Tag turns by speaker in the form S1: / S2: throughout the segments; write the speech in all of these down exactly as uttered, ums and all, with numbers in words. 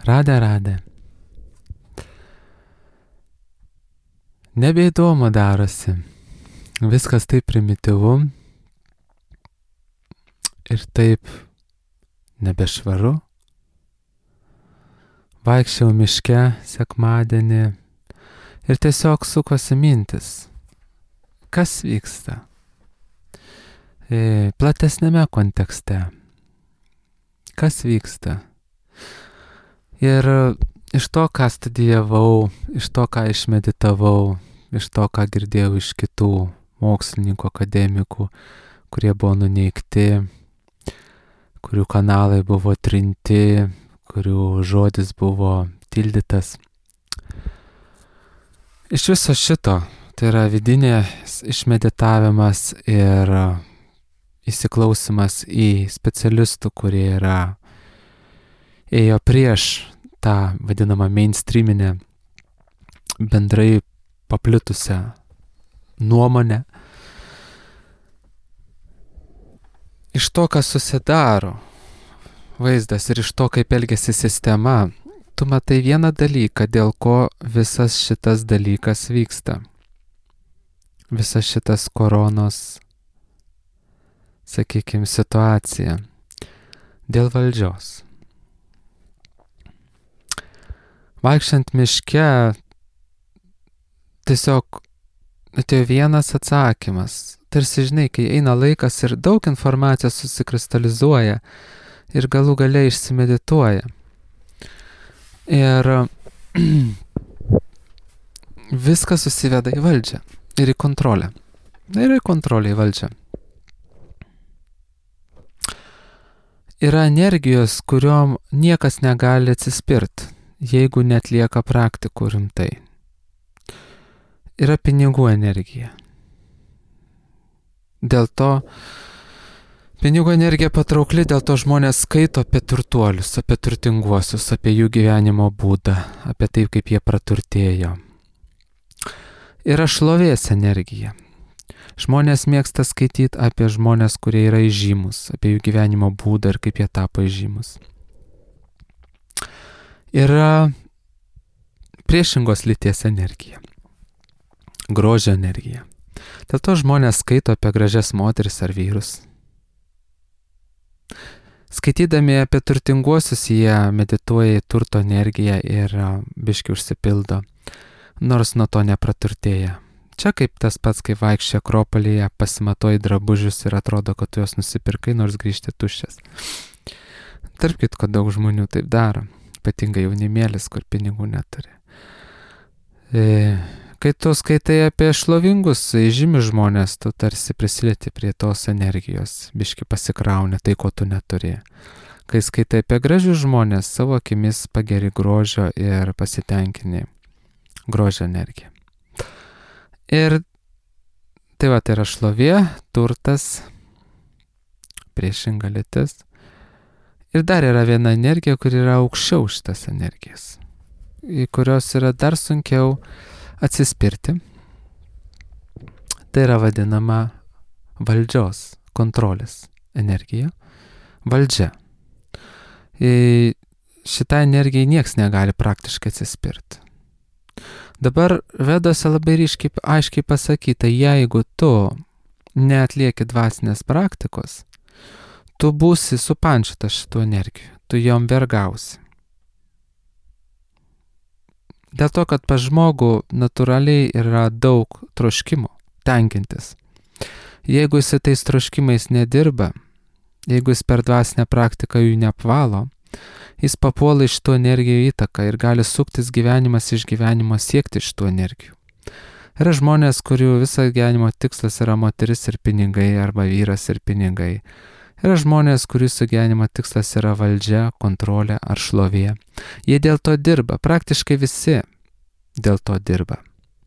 S1: Radė, radė. Nebeįdomu darosi. Viskas taip primityvu ir taip nebešvaru. Vaikščiau miške sekmadienį ir tiesiog sukosi mintis. Kas vyksta? E, platesnėme kontekste. Kas vyksta? Ir iš to, ką studijavau, iš to, ką išmeditavau, iš to, ką girdėjau iš kitų mokslininkų, akademikų, kurie buvo nuneigti, kurių kanalai buvo trinti, kurių žodis buvo tildytas. Iš viso šito, tai yra vidinės išmeditavimas ir įsiklausimas į specialistų, kurie yra ėjo prieš tą vadinamą mainstreaminę bendrai paplitusią nuomonę. Iš to, kas susidaro vaizdas ir iš to, kaip elgiasi sistema, tu matai vieną dalyką, dėl ko visas šitas dalykas vyksta. Visas šitas koronos, sakykime, situacija. Dėl valdžios. Vaikščiant miške, tiesiog atėjo vienas atsakymas. Tarsi, žinai, kai eina laikas ir daug informacijos susikristalizuoja ir galų gale išsimedituoja. Ir viskas susiveda į valdžią ir į kontrolę. Ir į kontrolę į valdžią. Yra energijos, kuriuom niekas negali atsispirt, jeigu netlieka praktikų rimtai. Yra pinigų energija. Dėl to pinigų energija patraukli, dėl to žmonės skaito apie turtuolius, apie turtinguosius, apie jų gyvenimo būdą, apie tai, kaip jie praturtėjo. Yra šlovės energija. Žmonės mėgsta skaityti apie žmonės, kurie yra įžymus, apie jų gyvenimo būdą ir kaip jie tapo įžymus. Yra priešingos lyties energija. Grožio energija. Dėl to žmonės skaito apie gražias moteris ar vyrus. Skaitydami apie turtinguosius, jie medituoja į turto energiją ir biški užsipildo, nors nuo to nepraturtėja. Čia kaip tas pats, kai vaikščia Akropolyje, pasimatuoji drabužius ir atrodo, kad tu juos nusipirkai, nors grįžti tuščias. Tarp kitko, daug žmonių taip daro, ypatingai jaunimėlis, kur pinigų neturi. E, kai tu skaitai apie šlovingus, žymius žmonės, tu tarsi prisilieti prie tos energijos, biški pasikrauni tai, ko tu neturi. Kai skaitai apie gražius žmonės, savo akimis pageri grožio ir pasitenkini grožio energiją. Ir tai va, tai yra šlovė, turtas, priešinga lytis. Ir dar yra viena energija, kuri yra aukščiau šitas energijas, į kurios yra dar sunkiau atsispirti. Tai yra vadinama valdžios, kontrolės energija, valdžia. Į šitą energiją nieks negali praktiškai atsispirti. Dabar Vedose labai ryškiai, aiškiai pasakyta, jeigu tu neatlieki dvasinės praktikos, tu būsi supančytas šitų energijų, tu jom vergausi. Dėl to, kad pas žmogų natūraliai yra daug troškimų tenkintis. Jeigu jis tais troškimais nedirba, jeigu jis per dvasinę praktiką jų neapvalo, jis papuola iš tų energijų įtaką ir gali suktis gyvenimas iš gyvenimo siekti iš tų energijų. Yra žmonės, kurių visą gyvenimo tikslas yra moteris ir pinigai arba vyras ir pinigai. Yra žmonės, kurių su gyvenimo tikslas yra valdžia, kontrolė ar šlovė. Jie dėl to dirba, praktiškai visi dėl to dirba.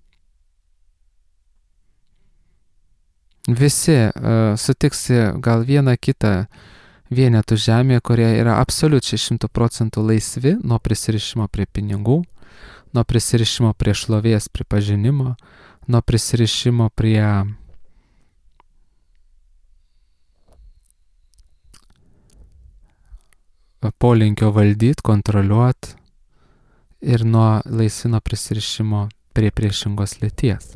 S1: Visi uh, sutiksi gal vieną kitą vienetų žemėje, kurie yra absoliučiai šimtų procentų laisvi nuo prisirišimo prie pinigų, nuo prisirišimo prie šlovės pripažinimo, nuo prisirišimo prie polinkio valdyti, kontroliuoti, ir nuo laisvino prisirišimo prie priešingos lyties.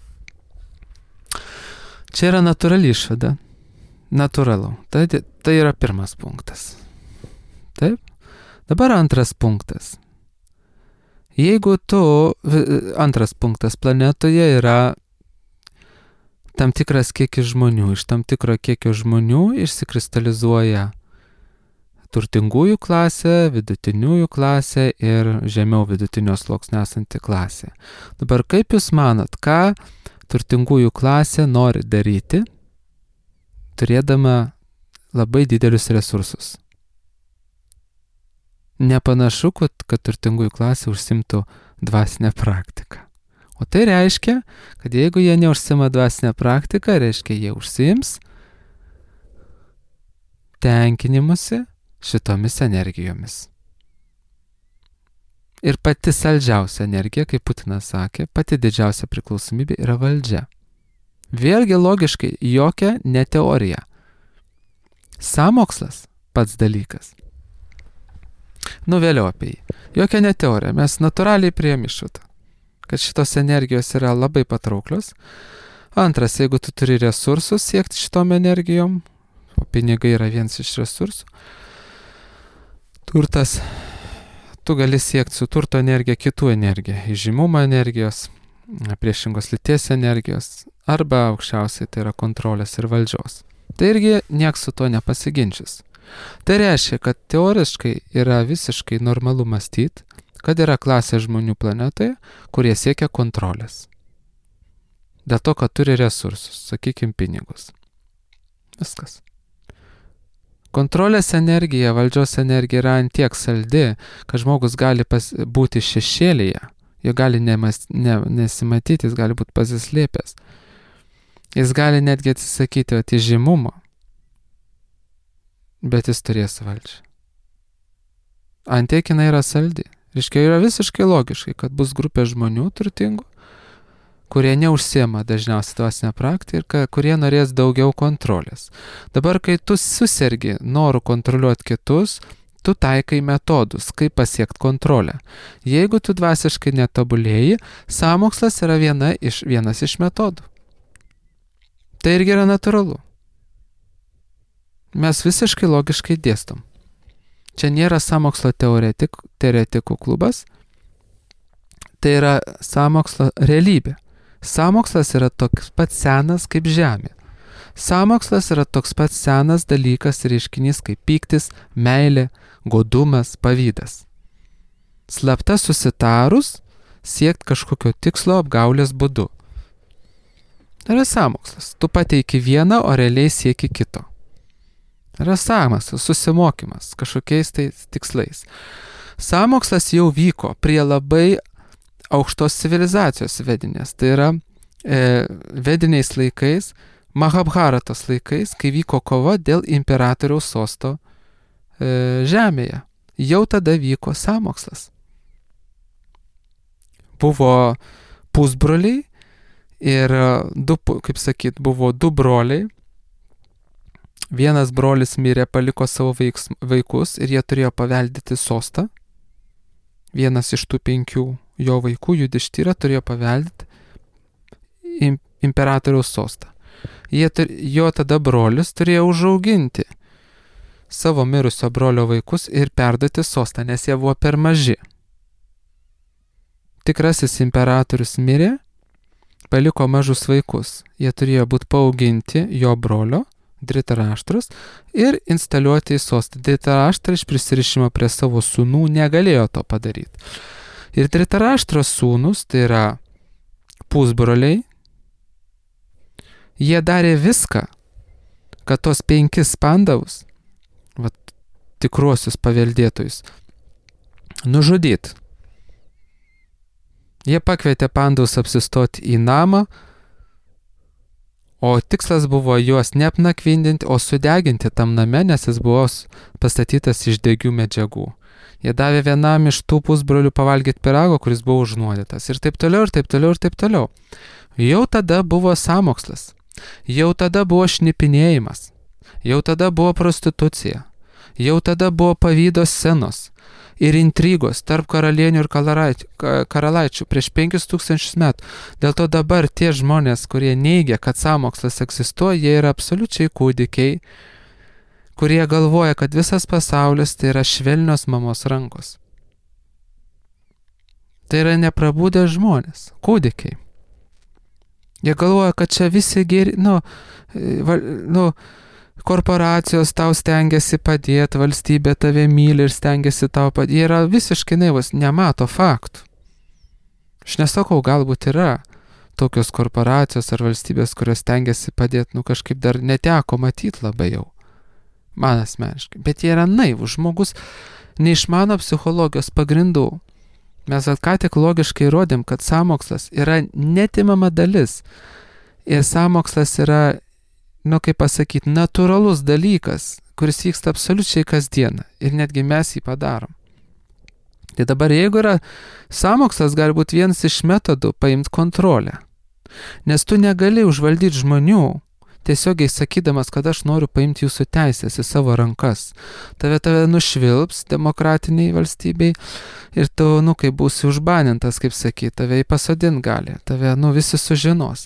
S1: Čia yra natūrali išvada. Natūralu. Tai, tai yra pirmas punktas. Taip? Dabar antras punktas. Jeigu tu, antras punktas, planetoje yra tam tikras kiekis žmonių, iš tam tikro kiekio žmonių išsikristalizuoja turtingųjų klasė, vidutiniųjų klasė ir žemiau vidutinio sluoksnio esanti klasė. Dabar kaip jūs manot, ką turtingųjų klasė nori daryti, turėdama labai didelius resursus? Nepanašu, kad, kad turtingųjų klasė užsimtų dvasinę praktiką. O tai reiškia, kad jeigu jie neužsima dvasinę praktiką, reiškia, jie užsiims tenkinimusi šitomis energijomis. Ir pati saldžiausia energija, kaip Putinas sakė, pati didžiausia priklausomybė yra valdžia. Vėlgi logiškai, jokia ne teorija. Sąmokslas pats dalykas. Nu vėliau apie jį. Jokia ne teorija, mes natūraliai priėm išvadą, kad šitos energijos yra labai patrauklios. Antras, jeigu tu turi resursus siekti šitom energijom, o pinigai yra vienas iš resursų, turtas, tu gali siekti su turto energija kitų energiją, įžymumo energijos, priešingos lyties energijos, arba aukščiausiai tai yra kontrolės ir valdžios. Tai irgi nieks su to nepasiginčys. Tai reiškia, kad teoriškai yra visiškai normalu mąstyti, kad yra klasė žmonių planetoje, kurie siekia kontrolės. Dėl to, kad turi resursus, sakykime, pinigus. Viskas. Kontrolės energija, valdžios energija yra antiek saldi, kad žmogus gali pas, būti šešėlyje, jo gali nemas, ne, nesimatyti, jis gali būti pasislėpęs. Jis gali netgi atsisakyti įžymumo, bet jis turės valdžią. Antiek jinai yra saldi. Reiškia, yra visiškai logiškai, kad bus grupė žmonių turtingų, kurie neužsiema dažniausiai dvasinę praktiką ir kurie norės daugiau kontrolės. Dabar, kai tu susergi noru kontroliuoti kitus, tu taikai metodus, kaip pasiekti kontrolę. Jeigu tu dvasiškai netobulėji, sąmokslas yra viena iš, vienas iš metodų. Tai irgi yra natūralu. Mes visiškai logiškai dėstom. Čia nėra sąmokslo teoretik, teoretikų klubas, tai yra sąmokslo realybė. Sąmokslas yra toks pat senas kaip žemė. Sąmokslas yra toks pat senas dalykas ir reiškinys kaip pyktis, meilė, godumas, pavydas. Slapta susitarus siekti kažkokio tikslo apgaulės būdu. Tai yra sąmokslas. Tu pateiki vieną, o realiai sieki kito. Tai yra sąmokslas, susimokymas kažkokiais tai tikslais. Sąmokslas jau vyko prie labai aukštos civilizacijos vedinės. Tai yra e, vediniais laikais, Mahabharatos laikais, kai vyko kova dėl imperatoriaus sosto e, žemėje. Jau tada vyko sąmokslas. Buvo pusbroliai ir, du, kaip sakyt, buvo du broliai. Vienas brolis mirė, paliko savo veiks, vaikus ir jie turėjo paveldyti sostą. Vienas iš tų penkių jo vaikų, Judištyra, turėjo paveldyti im, imperatoriaus sostą. Jie, jo tada brolis turėjo užauginti savo mirusio brolio vaikus ir perduoti sostą, nes jie buvo per maži. Tikrasis imperatorius mirė, paliko mažus vaikus. Jie turėjo būti paauginti jo brolio, Dritaraštras, ir instaliuoti į sostą. Dritaraštras iš prisirišimo prie savo sūnų negalėjo to padaryti. Ir Dritaraštros sūnus, tai yra pusbroliai, jie darė viską, kad tos penkis pandavus, va, tikruosius paveldėtojus, nužudyt. Jie pakvietė pandavus apsistoti į namą, o tikslas buvo juos neapnakvindinti, o sudeginti tam name, nes jis buvo pastatytas iš degių medžiagų. Jie davė vienam iš tų pusbrolių pavalgyti pyrago, kuris buvo užnuodytas. Ir taip toliau, ir taip toliau, ir taip toliau. Jau tada buvo sąmokslas. Jau tada buvo šnipinėjimas. Jau tada buvo prostitucija. Jau tada buvo pavydo scenos. ir intrigos tarp karalienių ir karalaičių prieš penkis tūkstančius metų. Dėl to dabar tie žmonės, kurie neigia, kad sąmokslas egzistuoja, jie yra absoliučiai kūdikiai, kurie galvoja, kad visas pasaulis tai yra švelnios mamos rankos. Tai yra neprabūdę žmonės, kūdikiai. Jie galvoja, kad čia visi geri, nu, val, nu, korporacijos tau stengiasi padėti, valstybė tave myli ir stengiasi tau padėti. Jie yra visiškai naivus, nemato faktų. Aš nesakau, galbūt yra tokios korporacijos ar valstybės, kurios stengiasi padėti, nu kažkaip dar neteko matyti labai jau. Man asmeniškai. Bet jie yra naivus žmogus, neišmano psichologijos pagrindų. Mes ką tik logiškai rodėm, kad sąmokslas yra netimama dalis. Ir sąmokslas yra, nu kaip pasakyti, natūralus dalykas, kuris vyksta absoliučiai kasdieną. Ir netgi mes jį padarom. Tai dabar jeigu yra sąmokslas, gali būti vienas iš metodų paimti kontrolę. Nes tu negali užvaldyti žmonių, tiesiogiai sakydamas, kad aš noriu paimti jūsų teisės į savo rankas. Tave tave nušvilps demokratiniai valstybei ir tu, nu, kaip būsi užbanintas, kaip sakyti, tave įpasodint gali, tave, nu, visi sužinos.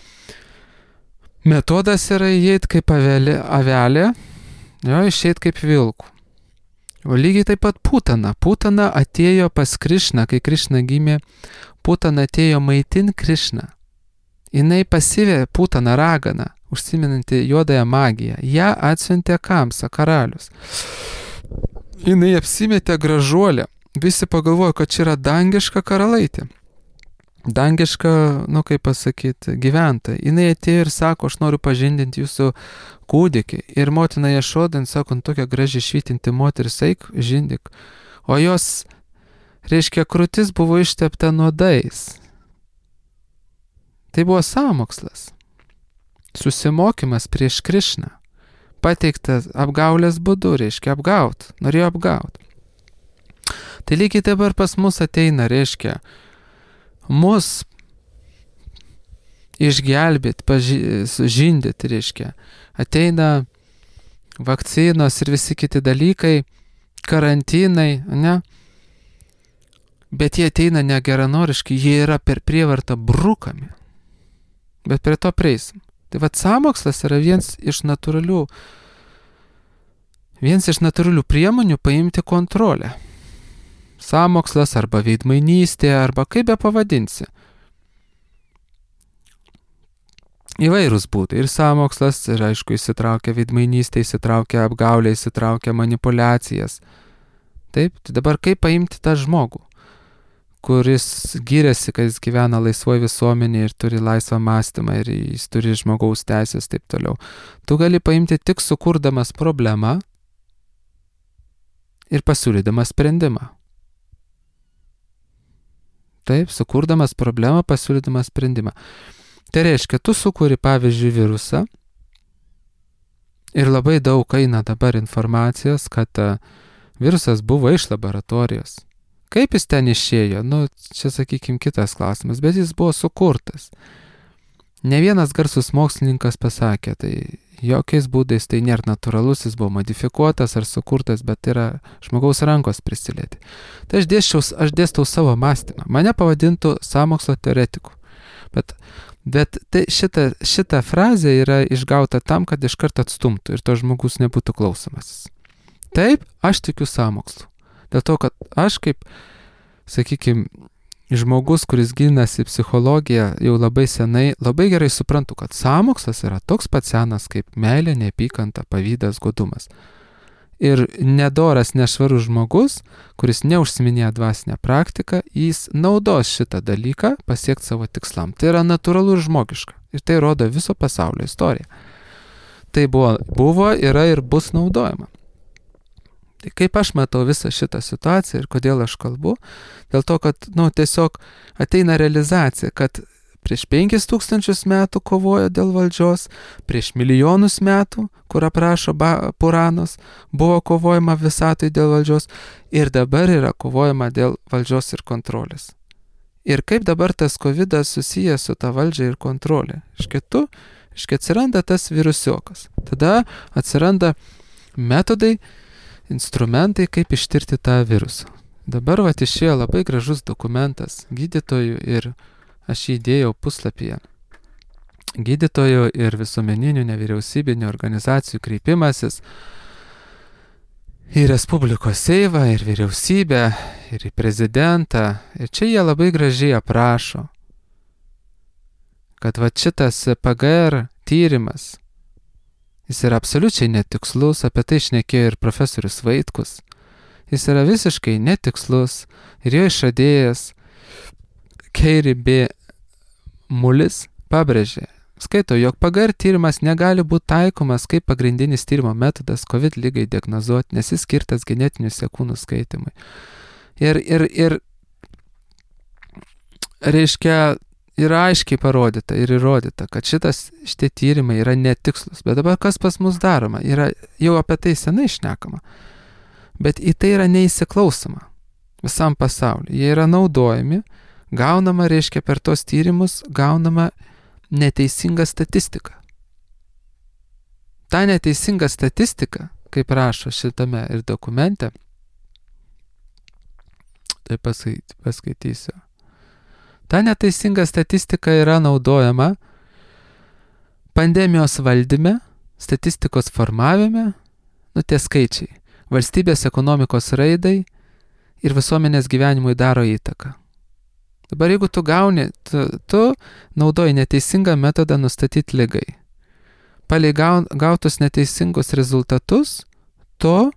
S1: Metodas yra įeit kaip avelė, avelė, jo, išeit kaip vilkų. O lygiai taip pat Putana. Putana atėjo pas Krišną, kai Krišna gimė, Putana atėjo maitin Krišną. Jinai pasivė Putaną raganą, užsiminanti juodąją magiją. Ja atsiuntė Kamsa, karalius. Jinai apsimetė gražuolę. Visi pagalvojo, kad čia yra dangiška karalaitė. Dangiška, nu kaip pasakyti, gyventoja. Jinai atėjo ir sako, aš noriu pažindinti jūsų kūdikį. Ir motina Ješoda, sako, tokia gražiai švytinti moteris, eik, žindik. O jos, reiškia, krūtis buvo ištepta nuodais. Tai buvo sąmokslas. Susimokymas prieš Krišną. Pateiktas apgaulės būdu, reiškia apgaut. Norėjo apgaut. Tai lygiai dabar pas mus ateina, reiškia, mus išgelbėti, pažindyti, reiškia. Ateina vakcinos ir visi kiti dalykai, karantinai, ne? Bet jie ateina negeranoriškai, jie yra per prievartą brukami. Bet prie to prieisim. Tai vat sąmokslas yra vienas iš natūralių, vienas iš natūralių priemonių paimti kontrolę. Sąmokslas arba veidmainystė, arba kaip be pavadinsi. Įvairūs būdai. Ir sąmokslas, ir aišku, įsitraukia veidmainystė, įsitraukia apgaulė, įsitraukia manipulacijas. Taip, tai dabar kaip paimti tą žmogų, kuris giriasi, kad jis gyvena laisvoje visuomenėje ir turi laisvą mąstymą ir jis turi žmogaus teisės, taip toliau. Tu gali paimti tik sukurdamas problemą ir pasiūlydamas sprendimą. Taip, sukurdamas problemą, pasiūlydamas sprendimą. Tai reiškia, tu sukuri, pavyzdžiui, virusą ir labai daug eina dabar informacijos, kad virusas buvo iš laboratorijos. Kaip jis ten išėjo? Nu, čia, sakykime, kitas klausimas, bet jis buvo sukurtas. Ne vienas garsus mokslininkas pasakė, tai jokiais būdais tai nėra natūralus, jis buvo modifikuotas ar sukurtas, bet yra žmogaus rankos prisilieti. Tai aš, dėsčiau, aš dėstau savo mąstymą. Mane pavadintų sąmokslo teoretiku. Bet, bet tai šita, šita frazė yra išgauta tam, kad iš karto atstumtų ir to žmogus nebūtų klausomasis. Taip, aš tikiu sąmokslu. Dėl to, kad aš kaip, sakykime, žmogus, kuris gilinasi psichologiją jau labai senai, labai gerai suprantu, kad sąmokslas yra toks pat senas kaip meilė, neapykanta, pavydas, godumas. Ir nedoras, nešvarus žmogus, kuris neužsiminėja dvasinę praktiką, jis naudos šitą dalyką pasiekti savo tikslam. Tai yra natūralu ir žmogiška. Ir tai rodo viso pasaulio istoriją. Tai buvo, buvo, yra ir bus naudojama. Tai kaip aš matau visą šitą situaciją ir kodėl aš kalbu? Dėl to, kad, nu, tiesiog ateina realizacija, kad prieš penkis tūkstančius metų kovojo dėl valdžios, prieš milijonus metų, kur aprašo Puranos, buvo kovojama visatoj dėl valdžios ir dabar yra kovojama dėl valdžios ir kontrolės. Ir kaip dabar tas kovidas susijęs su ta valdžia ir kontrolė? Iškia tu, iškia atsiranda tas virusiokas. Tada atsiranda metodai, instrumentai, kaip ištirti tą virusą. Dabar vat išėjo labai gražus dokumentas gydytojų ir aš jį įdėjau puslapyje. Gydytojų ir visuomeninių nevyriausybinių organizacijų kreipimasis į Respublikos Seimą ir vyriausybę ir į prezidentą. Ir čia jie labai gražiai aprašo, kad va šitas P G R tyrimas, jis yra absoliučiai netikslus, apie tai šnekėjo ir profesorius Vaitkus. Jis yra visiškai netikslus ir jo išradėjas Keiri B. Mulis pabrėžė, skaito, jog P G R tyrimas negali būti taikomas kaip pagrindinis tyrimo metodas COVID ligai diagnozuoti, nes jis skirtas genetinių sekų nuskaitimui. Ir, ir, ir reiškia, yra aiškiai parodyta ir įrodyta, kad šitas, šitie tyrimai yra netikslus. Bet dabar kas pas mus daroma? Yra jau apie tai senai šnekama. Bet į tai yra neįsiklausoma visam pasauliu. Jie yra naudojami, gaunama, reiškia, per tos tyrimus gaunama neteisinga statistika. Ta neteisinga statistika, kaip rašo šitame ir dokumente, tai paskaitysiu. Ta neteisinga statistika yra naudojama pandemijos valdyme, statistikos formavime, nu tie skaičiai, valstybės ekonomikos raidai ir visuomenės gyvenimui daro įtaką. Dabar jeigu tu gauni, tu, tu naudoji neteisingą metodą nustatyti ligai. Palei gautus neteisingus rezultatus, tu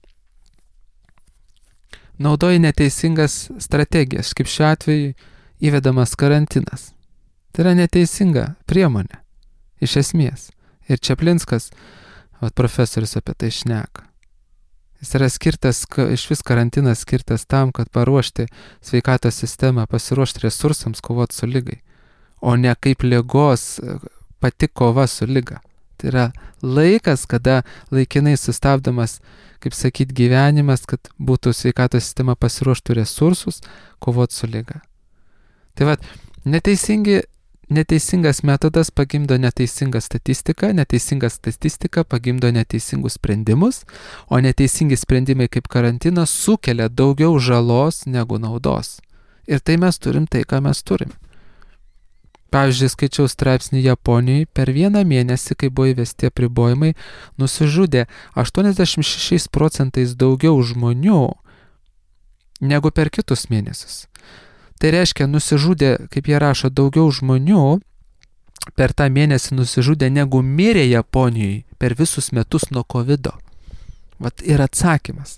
S1: naudoji neteisingas strategijas, kaip šiuo atveju įvedamas karantinas. Tai yra neteisinga priemonė, iš esmės. Ir Čaplinskas, vat, profesorius apie tai šneka. Jis yra skirtas, iš vis karantinas skirtas tam, kad paruošti sveikatos sistemą, pasiruošti resursams kovoti su ligai, o ne kaip ligos pati kova su liga. Tai yra laikas, kada laikinai sustabdomas, kaip sakyt, gyvenimas, kad būtų sveikatos sistema pasiruoštų resursus kovoti su liga. Tai vat, neteisingi, neteisingas metodas pagimdo neteisingą statistiką, neteisinga statistika pagimdo neteisingus sprendimus, o neteisingi sprendimai kaip karantinas sukelia daugiau žalos negu naudos. Ir tai mes turim tai, ką mes turim. Pavyzdžiui, skaičiau straipsnį Japonijoje, per vieną mėnesį, kai buvo įvesti apribojimai, nusižudė aštuoniasdešimt šešiais procentais daugiau žmonių negu per kitus mėnesius. Tai reiškia, nusižudė, kaip jie rašo, daugiau žmonių per tą mėnesį nusižudė, negu mirė Japonijoje per visus metus nuo kovido. Vat ir atsakymas.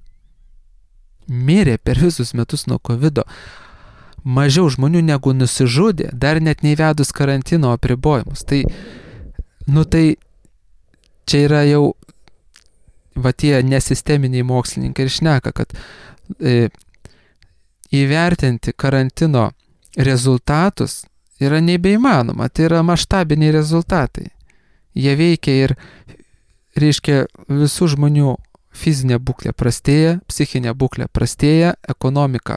S1: Mirė per visus metus nuo kovido mažiau žmonių negu nusižudė, dar net neįvedus karantino apribojimus. Tai, nu tai, čia yra jau, va tie nesisteminiai mokslininkai ir šneka, kad e, įvertinti karantino rezultatus yra nebeįmanoma, tai yra maštabiniai rezultatai. Jie veikia ir, reiškia, visų žmonių fizinė būklė prastėja, psichinė būklė prastėja, ekonomika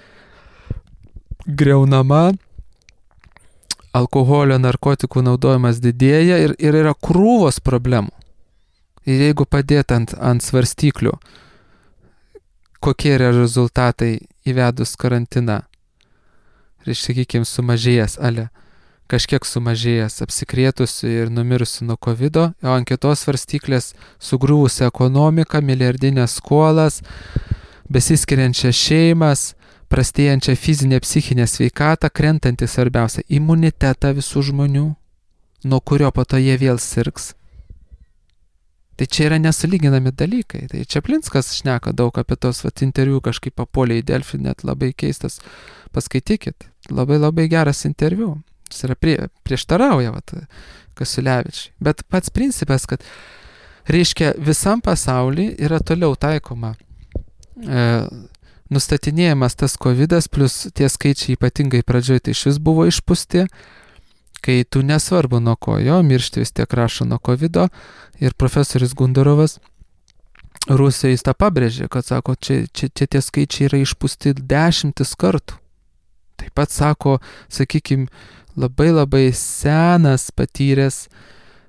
S1: greunama, alkoholio, narkotikų naudojimas didėja ir, ir yra krūvos problemų. Ir jeigu padėt ant, ant svarstyklių, kokie yra rezultatai įvedus karantiną, ir, sakykime, sumažėjęs, ale, kažkiek sumažėjęs apsikrėtusių ir numirusių nuo kovido, o ant kitos svarstyklės sugrūvusi ekonomika, milijardinės skolas, besiskiriančias šeimas, prastėjančią fizinę, psichinę sveikatą, krentantį svarbiausia imunitetą visų žmonių, nuo kurio po to jie vėl sirgs. Tai čia yra nesulyginami dalykai. Tai Čaplinskas šneka daug apie tos vat, interviu, kažkaip papuolė į Delfį, net labai keistas. Paskaitykit, labai labai geras interviu. Jis yra prie, prieštarauja vat, Kasiulevičiui. Bet pats principas, kad reiškia visam pasauly yra toliau taikoma e, nustatinėjamas tas kovidas, plus tie skaičiai ypatingai pradžioj tai iš vis buvo išpūsti, kai tu nesvarbu nuo ko, jo, miršti vis tiek rašo nuo kovido. Ir profesorius Gundarovas Rusijoje jis tą pabrėžė, kad sako, čia, čia, čia tie skaičiai yra išpūsti dešimtis kartų. Taip pat sako, sakykime, labai labai senas patyręs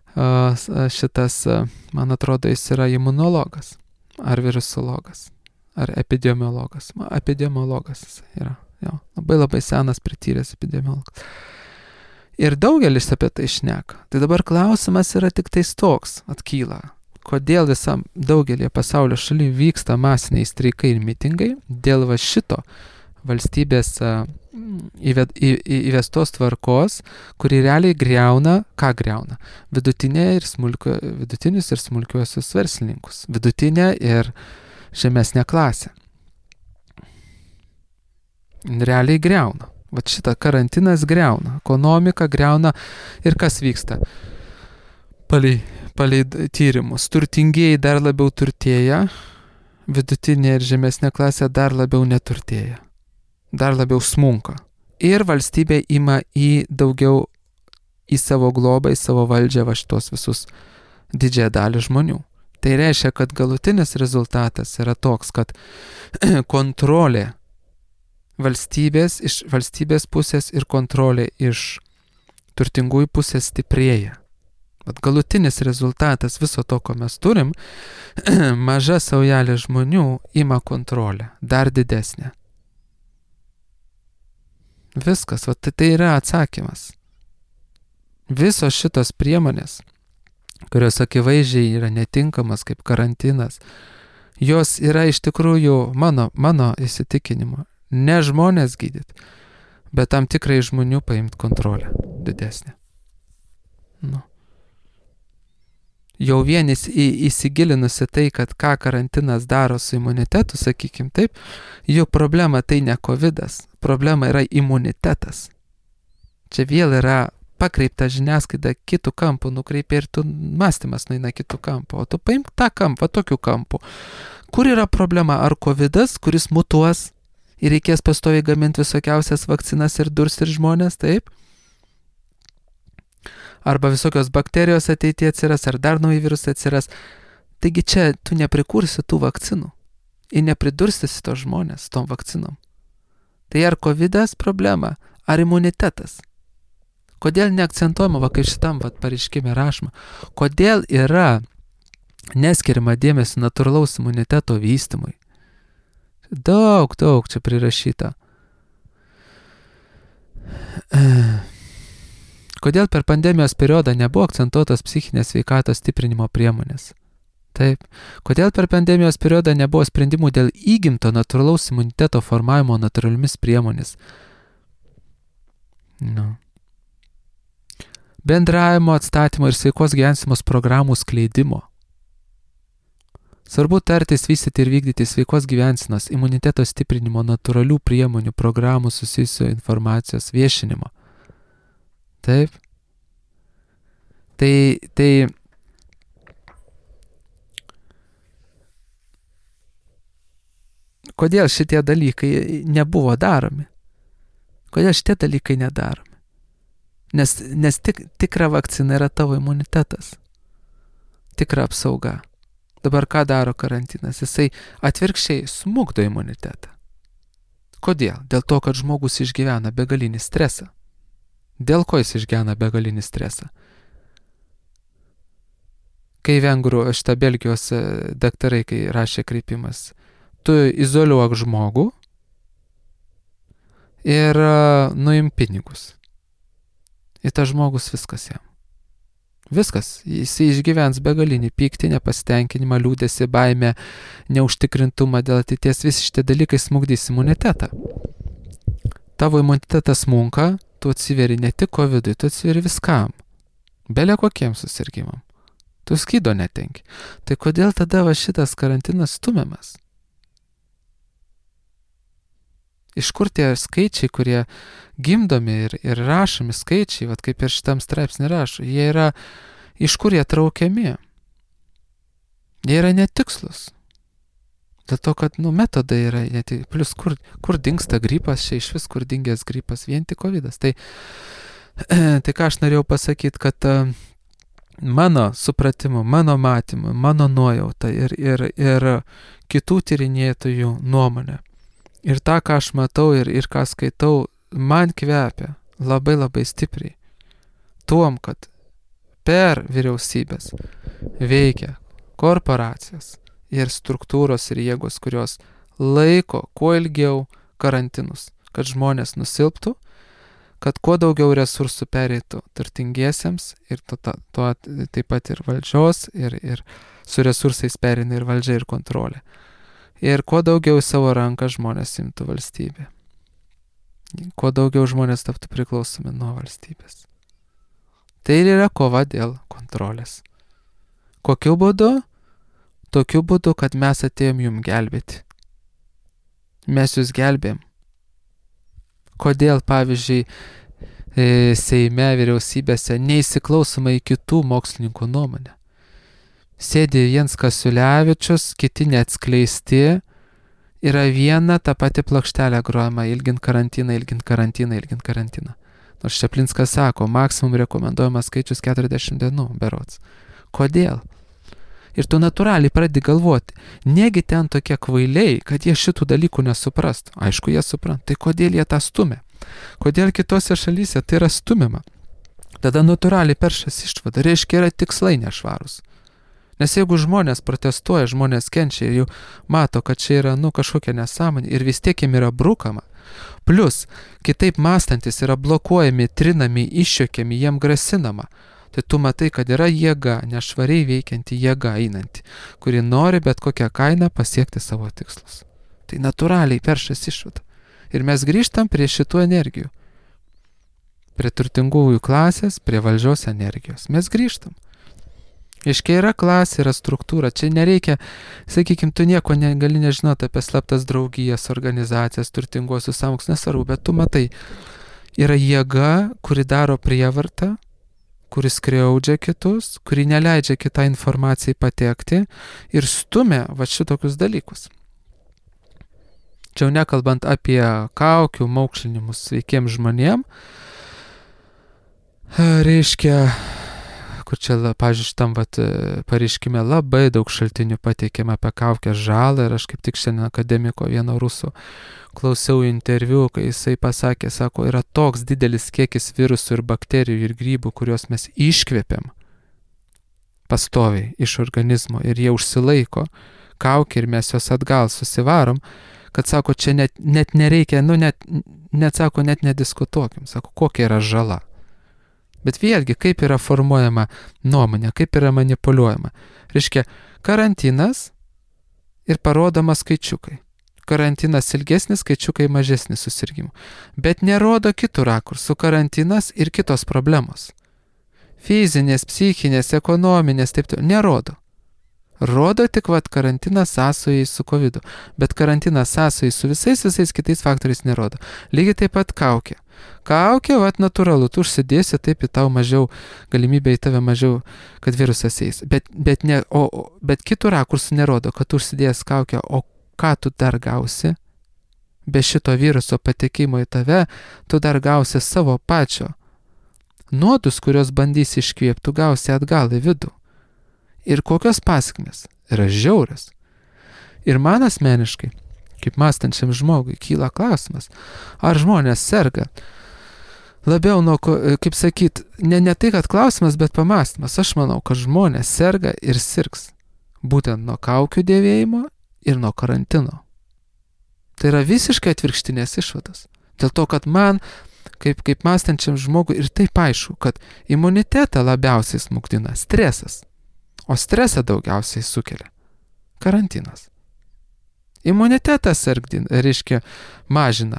S1: šitas, man atrodo, jis yra imunologas ar virusologas. ar epidemiologas. Ma, epidemiologas jis yra. Jo, labai labai senas prityręs epidemiologas. Ir daugelis apie tai šneka. Tai dabar klausimas yra tik tais toks, atkyla. Kodėl visam daugelį pasaulio šalių vyksta masiniai streikai ir mitingai dėl va šito valstybės įved, į, įvestos tvarkos, kuri realiai greuna, ką greuna? Vidutinė ir smulkio, vidutinius ir smulkiuosius verslininkus. Vidutinė ir žemesnė klasė. Realiai greuna. Vat šitą karantinas greuna. Ekonomika greuna. Ir kas vyksta? Palei, palei tyrimus. Turtingieji dar labiau turtėja, vidutinė ir žemesnė klasė dar labiau neturtėja. Dar labiau smunka. Ir valstybė ima į daugiau į savo globą, į savo valdžią va šitos visus didžiąją dalį žmonių. Tai reiškia, kad galutinis rezultatas yra toks, kad kontrolė valstybės iš valstybės pusės ir kontrolė iš turtingųjų pusės stiprėja. Bet galutinis rezultatas viso to, ko mes turim, maža saujelė žmonių ima kontrolę, dar didesnė. Viskas, va, tai, tai yra atsakymas. Visos šitos priemonės, kurios akivaizdžiai yra netinkamas kaip karantinas, jos yra iš tikrųjų mano, mano įsitikinimu, ne žmonės gydyti, bet tam tikrai žmonių paimti kontrolę didesnę. Nu. Jau vienis į, įsigilinusi tai, kad ką karantinas daro su imunitetu, sakykim taip, jų problema tai ne kovidas, problema yra imunitetas. Čia vėl yra pakreipta žiniasklaida kitų kampų, nukreipia ir tu mąstymas nueina kitų kampų, o tu paimk tą kampą, tokių kampų. Kur yra problema? Ar kovidas, kuris mutuos ir reikės pastoviai gaminti visokiausias vakcinas ir dursti ir žmonės, taip? Arba visokios bakterijos ateityje atsiras, ar dar nauji virusai atsiras. Taigi čia tu neprikursi tų vakcinų ir nepridurstysi to žmonės tom vakcinom. Tai ar kovidas problema, ar imunitetas? Kodėl neakcentuojama, va kaip šitam va, pareiškime rašoma, kodėl yra neskiriama dėmesio natūralaus imuniteto vystymui? Daug, daug čia prirašyta. Kodėl per pandemijos periodą nebuvo akcentuotos psichinės sveikatos stiprinimo priemonės? Taip. Kodėl per pandemijos periodą nebuvo sprendimų dėl įgimto natūralaus imuniteto formavimo natūraliomis priemonės? Nu. Bendravimo, atstatymo ir sveikos gyvensenos programų skleidimo. Svarbu tartis, vystyti ir vykdyti sveikos gyvensenos, imuniteto stiprinimo, natūralių priemonių, programų susijusių informacijos viešinimo. Taip. Tai, tai kodėl šitie dalykai nebuvo daromi? Kodėl šitie dalykai nedaromi? Nes, nes tik, tikra vakcina yra tavo imunitetas. Tikra apsauga. Dabar ką daro karantinas? Jisai atvirkščiai smukdo imunitetą. Kodėl? Dėl to, kad žmogus išgyvena begalinį stresą. Dėl ko jis išgyvena begalinį stresą? Kai vengrų, šitą Belgijos daktarai, kai rašė kreipimas, tu izoliuok žmogų ir uh, nuim pinigus. Ir tas žmogus viskas jam. Viskas. Jis išgyvens begalinį pyktį, nepasitenkinimą, liūdesį, baimę, neužtikrintumą dėl ateities. Visi šitie dalykai smugdys imunitetą. Tavo imunitetas smunka, tu atsiveri ne tik kovidui, tu atsiveri viskam. Belia kokiem susirgymam. Tu skydo netenki. Tai kodėl tada va šitas karantinas stumiamas? Iš kur tie skaičiai, kurie gimdomi ir, ir rašomi skaičiai, vat kaip ir šitam straipsnį rašo, jie yra, iš kur jie traukiami? Jie yra netikslus. Dėl to, kad, nu, metodai yra, plus kur, kur dingsta gripas, čia iš vis kur dingęs gripas, vien tik kovidas. Tai, tai ką aš norėjau pasakyti, kad uh, mano supratimu, mano matymu, mano nuojauta ir, ir, ir kitų tyrinėtojų nuomonė. Ir tą, ką aš matau ir, ir ką skaitau, man kvepia labai labai stipriai. Tuom, kad per vyriausybės veikia korporacijos ir struktūros ir jėgos, kurios laiko kuo ilgiau karantinus, kad žmonės nusilptų, kad kuo daugiau resursų pereitų turtingiesiems ir to, to, to taip pat ir valdžios, ir, ir su resursais pereina ir valdžia, ir kontrolė. Ir kuo daugiau į savo ranką žmonės imtų valstybę. Kuo daugiau žmonės taptų priklausomi nuo valstybės. Tai ir yra kova dėl kontrolės. Kokiu būdu? Tokiu būdu, kad mes atėjom jum gelbėti. Mes jūs gelbėjom. Kodėl, pavyzdžiui, Seime, vyriausybėse neįsiklausoma į kitų mokslininkų nuomonę? Sėdi Jens Kasiulevičius, kiti neatskleisti, yra viena ta pati plokštelė grojama ilgint karantiną, ilgint karantiną, ilgint karantiną. Nors Čaplinskas sako, maksimum rekomenduojamas skaičius keturiasdešimt dienų, berods. Kodėl? Ir tu natūraliai pradedi galvoti, negi ten tokie kvailiai, kad jie šitų dalykų nesuprastų. Aišku, jie supranta. Tai kodėl jie tą stumia? Kodėl kitose šalyse tai yra stumima? Tada natūraliai peršas išvada, reiškia yra tikslai nešvarus. Nes jeigu žmonės protestuoja, žmonės kenčia ir jau mato, kad čia yra nu, kažkokia nesąmonė ir vis tiek jiem yra brukama, plus kitaip mąstantis yra blokuojami, trinami, iššiokiami, jiem grasinama, tai tu matai, kad yra jėga, nešvariai veikianti jėga einanti, kuri nori bet kokią kainą pasiekti savo tikslus. Tai natūraliai peršas išvada. Ir mes grįžtam prie šitų energijų. Prie turtingųjų klasės, prie valdžios energijos. Mes grįžtam. Iškia yra klasė, yra struktūra. Čia nereikia, sakykim, tu nieko negali nežinoti apie slaptas draugijas, organizacijas, turtinguosius sąmokslius, nesvarbu, bet tu matai, yra jėga, kuri daro prievartą, kuri skriaudžia kitus, kuri neleidžia kitą informacijai patekti ir stumia va šitokius dalykus. Čia jau nekalbant apie kaukių maukšlinimus sveikiem žmonėm, reiškia, kur čia, pavyzdžiui, šitam vat, pareiškime labai daug šaltinių pateikiama apie kaukę žalą ir aš kaip tik šiandien akademiko vieno rusų klausiau interviu, kai jisai pasakė, sako, yra toks didelis kiekis virusų ir bakterijų ir grybų, kuriuos mes iškvepiam pastoviai iš organizmo ir jie užsilaiko kaukę ir mes juos atgal susivarom, kad sako, čia net, net nereikia, nu net, net sako, net nediskutuokim, sako, kokia yra žala. Bet vėlgi, kaip yra formuojama nuomonė, kaip yra manipuliuojama. Reiškia, karantinas ir parodoma skaičiukai. Karantinas ilgesnis, skaičiukai mažesnis susirgymų. Bet nerodo kitų rakursų karantinas ir kitos problemos. Fizinės, psichinės, ekonominės, taip toliau, nerodo. Rodo tik vat karantinas sąsojai su kovidu, bet karantinas sąsojai su visais visais kitais faktoriais nerodo. Lygiai taip pat kaukė. Kaukė, vat natūralu, tu užsidėsi, taip į tau mažiau, galimybė į tave mažiau, kad virusas eis. Bet, bet, ne, o, bet kitų rakursų nerodo, kad tu užsidėjęs kaukę, o ką tu dar gausi? Be šito viruso patekimo į tave, tu dar gausi savo pačio nuodus, kurios bandysi iškvėpti, tu gausi atgal į vidų. Ir kokios pasekmės yra žiaurios. Ir man asmeniškai, kaip mąstančiam žmogui, kyla klausimas, ar žmonės serga. Labiau nuo, kaip sakyt, ne, ne tai, kad klausimas, bet pamąstymas. Aš manau, kad žmonės serga ir sirgs. Būtent nuo kaukių dėvėjimo ir nuo karantino. Tai yra visiškai atvirkštinės išvados. Dėl to, kad man, kaip, kaip mąstančiam žmogui, ir taip aišku, kad imunitetą labiausiai smukdina stresas. O stresą daugiausiai sukelia karantinas. Imunitetas sergdina, reiškia, mažina.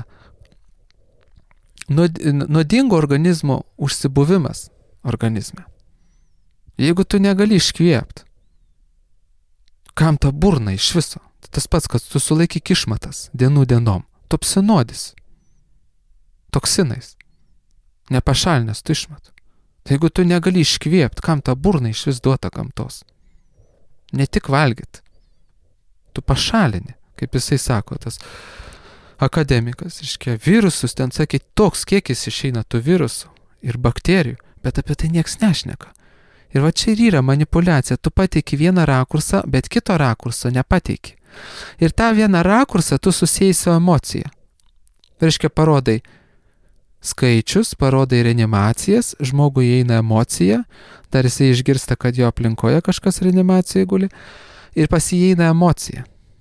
S1: Nuodingo organizmo užsibuvimas organizme. Jeigu tu negali iškvėpti, kam ta burna iš viso? Tas pats, kad tu sulaikyk išmatas dienų dienom. Tu apsinuodys toksinais. Nepašalinęs tu išmatų. Tai jeigu tu negali iškvėpti, kam ta burna iš vis duota gamtos. Ne tik valgyti. Tu pašalini, kaip jisai sako, tas akademikas, iškia, virusus, ten sakė, toks kiekis išeina tų virusų ir bakterijų, bet apie tai nieks nešneka. Ir va čia ir yra manipuliacija, tu pateiki vieną rakursą, bet kito rakurso nepateiki. Ir tą vieną rakursą tu susijai su emocija. Reiškia, parodai skaičius, parodai reanimacijas, žmogui įeina emocija, dar jisai išgirsta, kad jo aplinkoje kažkas reanimacijoje guli, ir pasijėina emocija.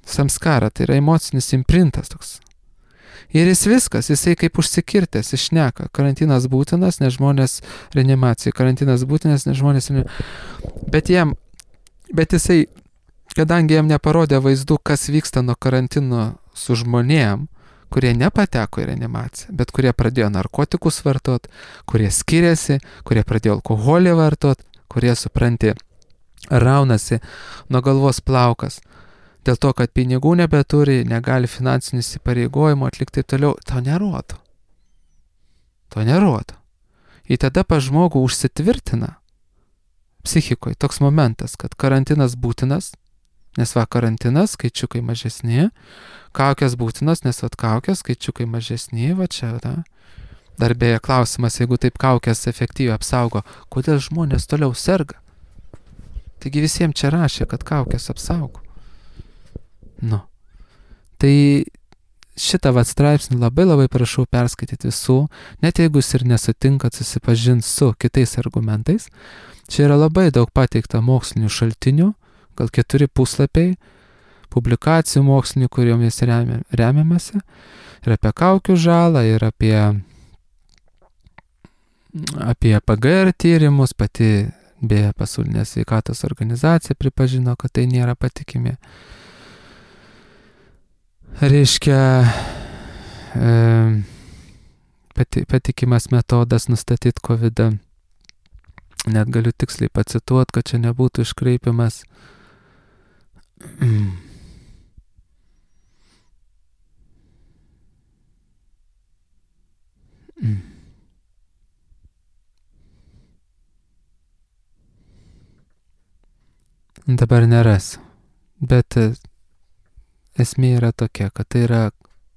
S1: Samskara, tai yra emocinis imprintas toks. Ir jis viskas, jisai kaip užsikirtęs, išneka. Karantinas būtinas, nes žmonės reanimacijai. Karantinas būtinas, nes žmonės reanimacijai. Bet jam, bet jisai, kadangi jam neparodė vaizdų, kas vyksta nuo karantino su žmonėm, kurie nepateko į reanimaciją, bet kurie pradėjo narkotikus vartot, kurie skiriasi, kurie pradėjo alkoholį vartot, kurie, supranti, raunasi nuo galvos plaukas. Dėl to, kad pinigų nebeturi, negali finansinių įsipareigojimų atlikti taip toliau, to nerodo. To nerodo. Ir tada pa žmogų užsitvirtina psichikoje toks momentas, kad karantinas būtinas, nes va karantinas, skaičiukai mažesni, kaukės būtinas, nes va kaukės, skaičiukai mažesni, va čia, da. Dar beje klausimas, jeigu taip kaukės efektyviai apsaugo, kodėl žmonės toliau serga? Taigi visiems čia rašė, kad kaukės apsaugo. Nu. Tai šitą vat straipsnį labai labai prašau perskaityti visų, net jeigu jūs ir nesutinkat susipažinti su kitais argumentais. Čia yra labai daug pateikta mokslinių šaltinių, gal keturi puslapiai, publikacijų mokslinių, kuriomis remia, remiamasi, ir apie kaukių žalą, ir apie, apie P G R tyrimus, pati beje pasaulinė sveikatos organizacija pripažino, kad tai nėra patikimi. Reiškia, e, pati, patikimas metodas nustatyti kovidą. Net galiu tiksliai pacituoti, kad čia nebūtų iškreipimas. Mm. Mm. Dabar nerasiu, bet esmė yra tokia, kad tai yra,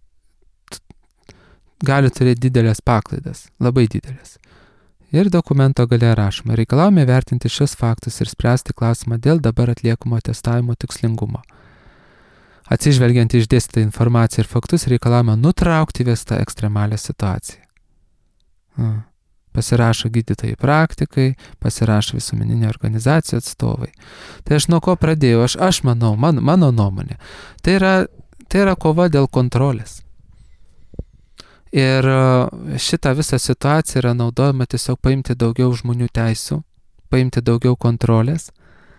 S1: gali turėti didelės paklaidas, labai didelės. Ir dokumento gale rašoma, reikalavome vertinti šios faktus ir spręsti klausimą dėl dabar atliekamo testavimo tikslingumo. Atsižvelgiant išdėstytą informaciją ir faktus, reikalavome nutraukti įvestą ekstremalią situaciją. Hmm. Pasirašo gydytojai praktikai, pasirašo visuomeninė organizacijų atstovai. Tai aš nuo ko pradėjau? Aš, aš manau, man, mano nuomonė, tai yra, tai yra kova dėl kontrolės. Ir šitą visą situaciją yra naudojama tiesiog paimti daugiau žmonių teisių, paimti daugiau kontrolės,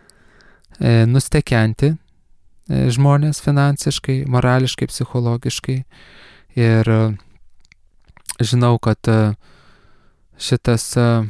S1: e, nustekenti e, žmonės finansiškai, morališkai, psichologiškai. Ir e, žinau, kad e, šitas,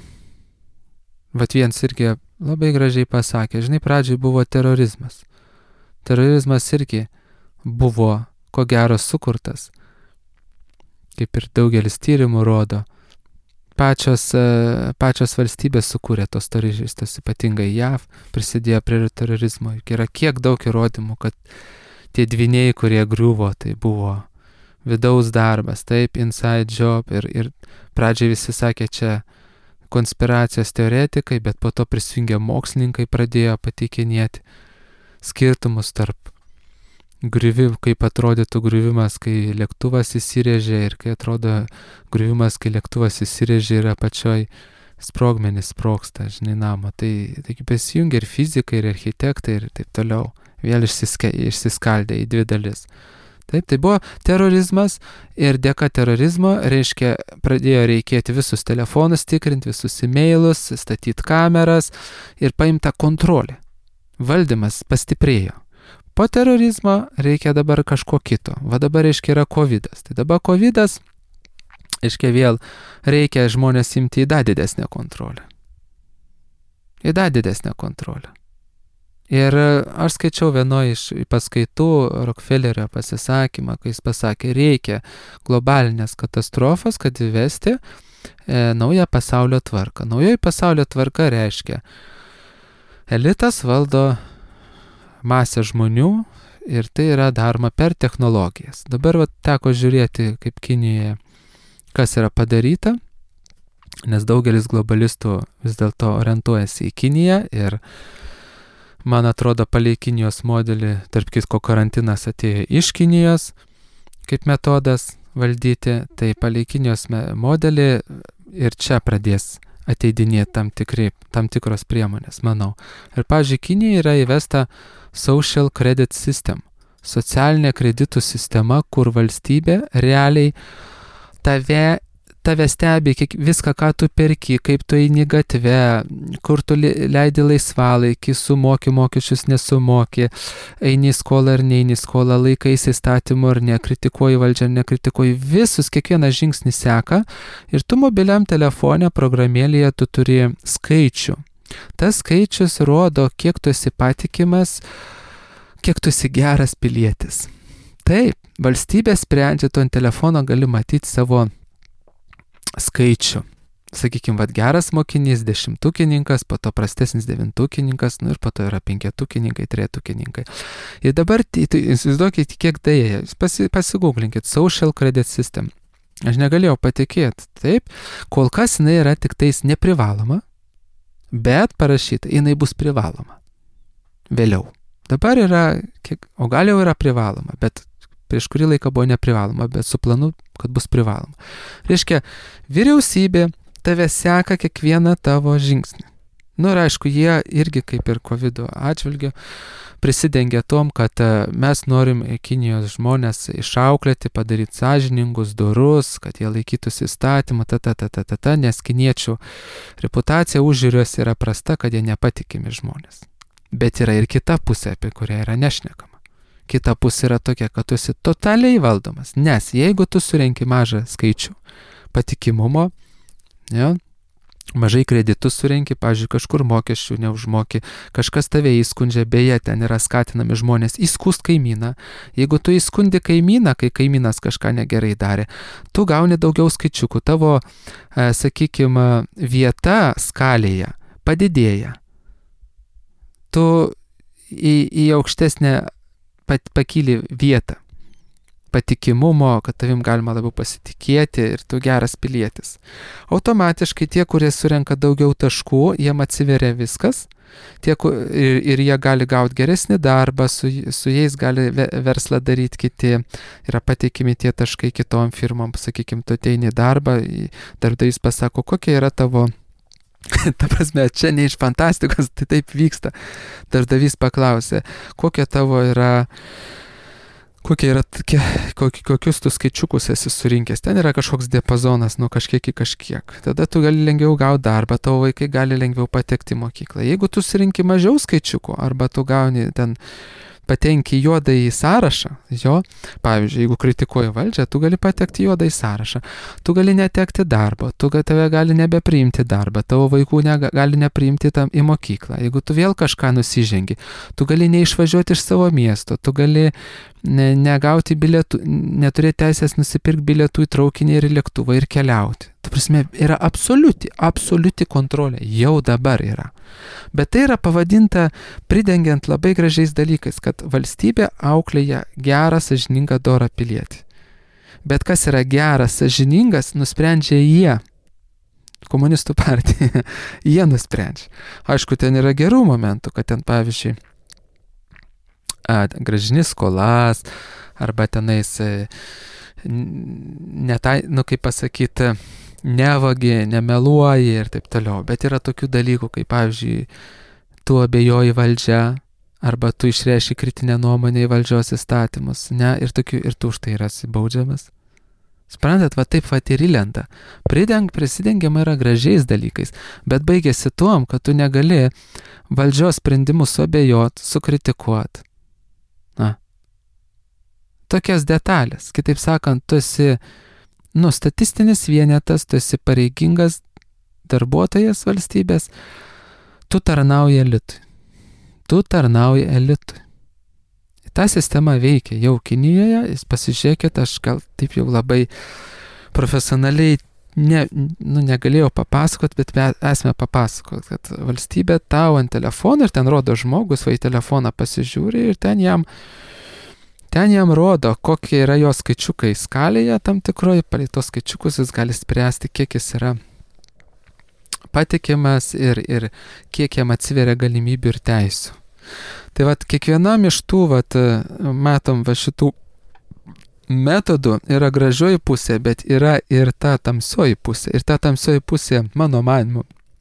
S1: vat viens irgi labai gražiai pasakė, žinai, pradžiai buvo terorizmas. Terorizmas irgi buvo, ko gero, sukurtas, kaip ir daugelis tyrimų rodo. Pačios, pačios valstybės sukūrė tos teroristus, ypatingai J A V, prisidėjo prie terorizmo. Yra kiek daug įrodymų, kad tie dvyniai, kurie griuvo, tai buvo vidaus darbas, taip, inside job, ir, ir pradžiai visi sakė, čia konspiracijos teoretikai, bet po to prisijungę mokslininkai pradėjo pateikinėti skirtumus tarp griuvimų, kaip atrodytų griuvimas, kai lėktuvas įsirėžė, ir kai atrodo griuvimas, kai lėktuvas įsirėžė ir apačioj sprogmenis sprogsta, žinai, namo. Tai, tai prisijungė ir fizikai, ir architektai, ir taip toliau. Vėl išsiske, išsiskaldė į dvi dalis. Taip, tai buvo terorizmas, ir dėka terorizmo, reiškia, pradėjo reikėti visus telefonus tikrinti, visus e-mailus, statyti kameras ir paimta kontrolė. Valdymas pastiprėjo. Po terorizmo reikia dabar kažko kito. Va dabar, reiškia, yra kovidas. Tai dabar kovidas, reiškia, vėl reikia žmonės imti į dar didesnę kontrolę. Į dar didesnę kontrolę. Ir aš skaičiau vienoje iš paskaitų Rockefellerio pasisakymą, kai jis pasakė, reikia globalinės katastrofos, kad įvesti e, naują pasaulio tvarką. Naujoji pasaulio tvarka reiškia, elitas valdo masę žmonių, ir tai yra daroma per technologijas. Dabar va, teko žiūrėti, kaip Kinijoje, kas yra padaryta, nes daugelis globalistų vis dėlto orientuojasi į Kiniją, ir man atrodo, palei Kinijos modelį, tarp kitko, karantinas atėjo iš Kinijos kaip metodas valdyti, tai palei Kinijos modelį ir čia pradės ateidinėti tam, tikri, tam tikros priemonės, manau. Ir, pavyzdžiui, Kinijoje yra įvesta social credit system. socialinė kreditų sistema, kur valstybė realiai tave tave stebi, kiek, viską, ką tu perki, kaip tu eini gatve, kur tu leidi laisvalaikį, sumoki mokesčius, nesumoki, eini į skolą ar neini į skolą, laikaisi įstatymų ar ne, kritikuoji valdžią ar nekritikuoji, visus kiekvieną žingsnį seka ir tu mobiliam telefone programėlėje tu turi skaičių. Tas skaičius rodo, kiek tu esi patikimas, kiek tu esi geras pilietis. Taip, valstybė sprendžia, tu ant telefono gali matyti savo skaičių. Sakykime, vad geras mokinys, dešimtukininkas, po to prastesnis devintukininkas, nu ir po to yra penketukininkai, tretukininkai. Ir dabar, tai, įsivaizduokit, kiek tai, pasi, pasigūglinkit, social credit system. Aš negalėjau patikėti, taip, kol kas jinai yra tik tais neprivaloma, bet parašyta, jinai bus privaloma. Vėliau. Dabar yra, kiek, o gal jau yra privaloma, bet prieš kurį laiką buvo neprivaloma, bet su planu, kad bus privaloma. Reiškia, vyriausybė tave seka kiekvieną tavo žingsnį. Nu ir aišku, jie irgi kaip ir COVID atžvilgiu prisidengia tom, kad mes norim Kinijos žmonės išauklėti, padaryti sąžiningus, dorus, kad jie laikytųsi įstatymą, ta, ta, ta, ta, ta, ta, nes kiniečių reputacija užžiūriuos yra prasta, kad jie nepatikimi žmonės. Bet yra ir kita pusė, apie kurią yra nešnekama. Kita pusė yra tokia, kad tu esi totaliai valdomas, nes jeigu tu surenki mažą skaičių patikimumo, ja, mažai kreditus surenki, pavyzdžiui, kažkur mokesčių neužmoki, kažkas tave įskundžia, beje, ten yra skatinami žmonės įskust kaimyną. Jeigu tu įskundi kaimyną, kai kaimynas kažką negerai darė, tu gauni daugiau skaičiukų, tavo, e, sakykime, vieta skalėje padidėja. Tu į, į aukštesnę pakyli vietą, patikimumo, kad tavim galima labiau pasitikėti ir tu geras pilietis. Automatiškai tie, kurie surenka daugiau taškų, jiem atsiveria viskas, tie, ir, ir jie gali gauti geresnį darbą, su, su jais gali verslą daryti kiti, yra pateikimi tie taškai kitom firmom, sakykime, tu ateini darbą, darbdavys pasako, kokia yra tavo ta prasme, čia ne iš fantastikos, tai taip vyksta. Darbdavys paklausė, kokia tavo yra, kokie yra, kokius tu skaičiukus esi surinkęs. Ten yra kažkoks diapazonas nuo kažkiek į kažkiek. Tada tu gali lengviau gauti darbą, tavo vaikai gali lengviau patekti į mokyklą. Jeigu tu surinki mažiau skaičiukų, arba tu gauni ten patenki juodą į sąrašą, jo, pavyzdžiui, jeigu kritikuoji valdžią, tu gali patekti juodą į sąrašą, tu gali netekti darbo, tu tave gali nebepriimti darbą, tavo vaikų ne, gali nepriimti tam į mokyklą, jeigu tu vėl kažką nusižengi, tu gali neišvažiuoti iš savo miesto, tu gali ne, negauti bilietų, neturėti teisės nusipirkti bilietų į traukinį ir į lėktuvą ir keliauti. Ta prasme, yra absoliuti, absoliuti kontrolė, jau dabar yra. Bet tai yra pavadinta pridengiant labai gražiais dalykais, kad valstybė auklėja gerą, sąžiningą, dorą pilietį. Bet kas yra geras, sąžiningas, nusprendžia jie. Komunistų partija. Jie nusprendžia. Aišku, ten yra gerų momentų, kad ten, pavyzdžiui, a, gražini skolas, arba tenais, netai, nu kaip pasakyti, nevagi, nemeluoji ir taip toliau. Bet yra tokių dalykų, kaip pavyzdžiui, tu abejoji valdžia, arba tu išreiški kritinę nuomonę į valdžios įstatymus, ne, ir, tokių, ir tu už tai yra baudžiamas. Suprantat, va taip va ir įlenda. Prideng, prisidengiama yra gražiais dalykais, bet baigėsi tuom, kad tu negali valdžios sprendimus suabejot, sukritikuot. Na. Tokias detalės. Kitaip sakant, tu esi nu, statistinis vienetas, tu esi pareigingas darbuotojas valstybės, tu tarnauji elitui. Tu tarnauji elitui. Ta sistema veikia jau Kinijoje, jūs pasižiūrėkit, aš gal taip jau labai profesionaliai ne, nu, negalėjau papasakot, bet esame papasakot, kad valstybė tau ant telefono ir ten rodo žmogus, va į telefoną pasižiūri ir ten jam Ten jam rodo, kokie yra jo skaičiukai skalėje tam tikroje, palei tos skaičiukus jis gali spręsti, kiek jis yra patikimas ir, ir kiek jam atsiveria galimybių ir teisių. Tai vat kiekvienam iš tų, vat, matom, va šitų metodų yra gražioji pusė, bet yra ir ta tamsioji pusė. Ir ta tamsioji pusė, mano manymu,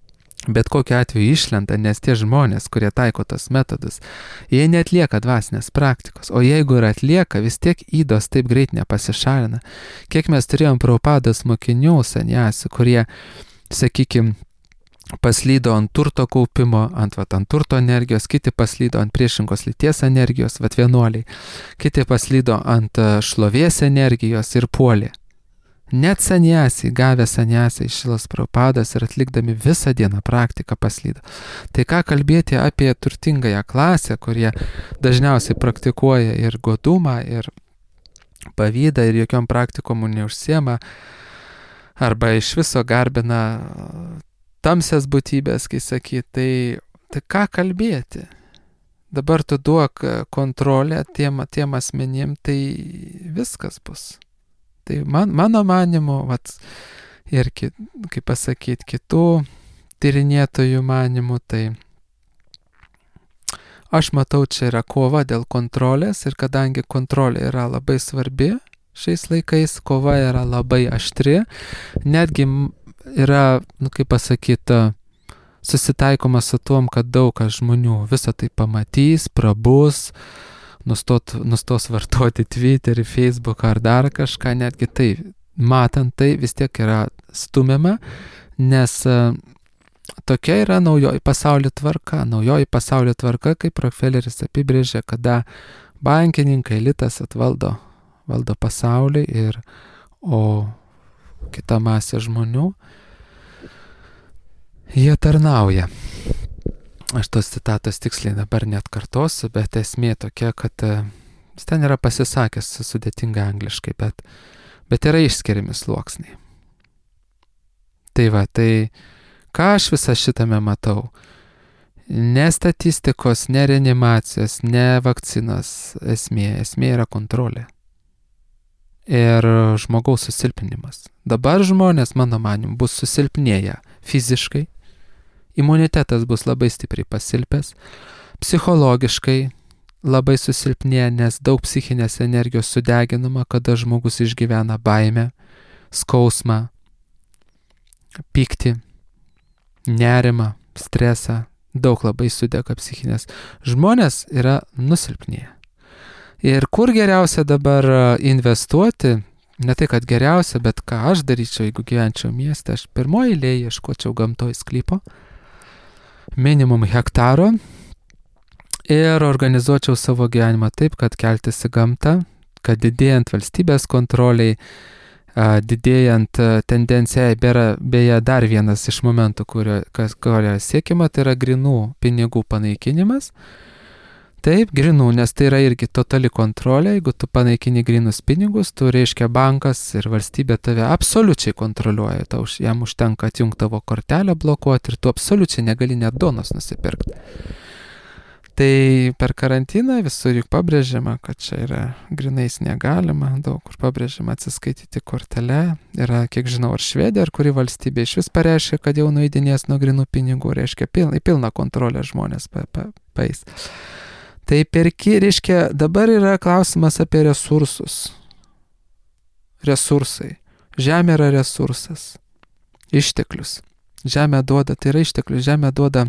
S1: bet kokiu atveju išlenda, nes tie žmonės, kurie taiko tos metodus, jie neatlieka dvasinės praktikos, o jeigu ir atlieka, vis tiek įdos taip greit nepasišalina. Kiek mes turėjom Prabhupados mokinių sanjasių, kurie, sakykime, paslydo ant turto kaupimo, ant, vat, ant turto energijos, kiti paslydo ant priešingos lyties energijos, vat vienuoliai, kiti paslydo ant šlovės energijos ir puolė. Net sanjasiai, gavę sanjasiai iš Šilos Prabhupados ir atlikdami visą dieną praktiką paslydo. Tai ką kalbėti apie turtingąją klasę, kurie dažniausiai praktikuoja ir godumą, ir pavydą, ir jokiom praktikom neužsiema, arba iš viso garbina tamsias būtybės, kai sakyt, tai, tai ką kalbėti? Dabar tu duok kontrolę tiem, tiem asmenim, tai viskas bus. Tai man, mano manimu, vat, ir, kaip pasakyti, kitų tyrinėtojų manimu, tai aš matau, čia yra kova dėl kontrolės ir kadangi kontrolė yra labai svarbi šiais laikais, kova yra labai aštri, netgi yra, nu, kaip pasakyti, susitaikoma su tuom, kad daug kas žmonių visą tai pamatys, prabus, Nustot, nustos vartoti Twitterį, Facebooką ar dar kažką, netgi tai, matant tai, vis tiek yra stumiama, nes uh, tokia yra naujoji pasaulio tvarka. Naujoji pasaulio tvarka, kaip Rockefelleris apibrėžė, kada bankininkai, elitas atvaldo valdo pasaulį, ir, o kita masė žmonių, jie tarnauja. Aš tos citatos tiksliai dabar net kartosiu, bet esmė tokia, kad jis ten yra pasisakęs sudėtingai angliškai, bet, bet yra išskiriami sluoksniai. Tai va, tai ką aš visą šitame matau? Ne statistikos, ne reanimacijos, ne vakcinos esmė. Esmė yra kontrolė. Ir žmogaus susilpinimas. Dabar žmonės, mano manimu, bus susilpnėję fiziškai, imunitetas bus labai stipriai pasilpęs, psichologiškai labai susilpnėja, nes daug psichinės energijos sudeginama, kada žmogus išgyvena baimę, skausmą, pyktį, nerimą, stresą, daug labai sudega psichinės. Žmonės yra nusilpnėję. Ir kur geriausia dabar investuoti? Ne tai, kad geriausia, bet ką aš daryčiau, jeigu gyvenčiau mieste, aš pirmoji eilėje ieškočiau gamtoj sklypo, minimum hektaro, ir organizuočiau savo gyvenimą taip, kad keltis į gamtą, kad didėjant valstybės kontroliai, didėjant tendencijai, beje, dar vienas iš momentų, kurio, kurio siekima, tai yra grinų pinigų panaikinimas. Taip, grinų, nes tai yra irgi totali kontrolė. Jeigu tu panaikini grinus pinigus, tu reiškia bankas ir valstybė tave absoliučiai kontroliuoja. Tau jam užtenka atjungti tavo kortelę, blokuoti, ir tu absoliučiai negali net donos nusipirkti. Tai per karantiną visur juk pabrėžiama, kad čia yra grinais negalima, daug kur pabrėžiama atsiskaityti kortelę. Yra, kiek žinau, ar Švedija, ar kuri valstybė iš vis pareiškia, kad jau nueidinės nuo grinų pinigų, reiškia pilna, pilna kontrolę žmonės pa, pa, paeis. Tai perki, reiškia, dabar yra klausimas apie resursus. Resursai. Žemė yra resursas. Išteklius. Žemė duoda, tai yra išteklius. Žemė duoda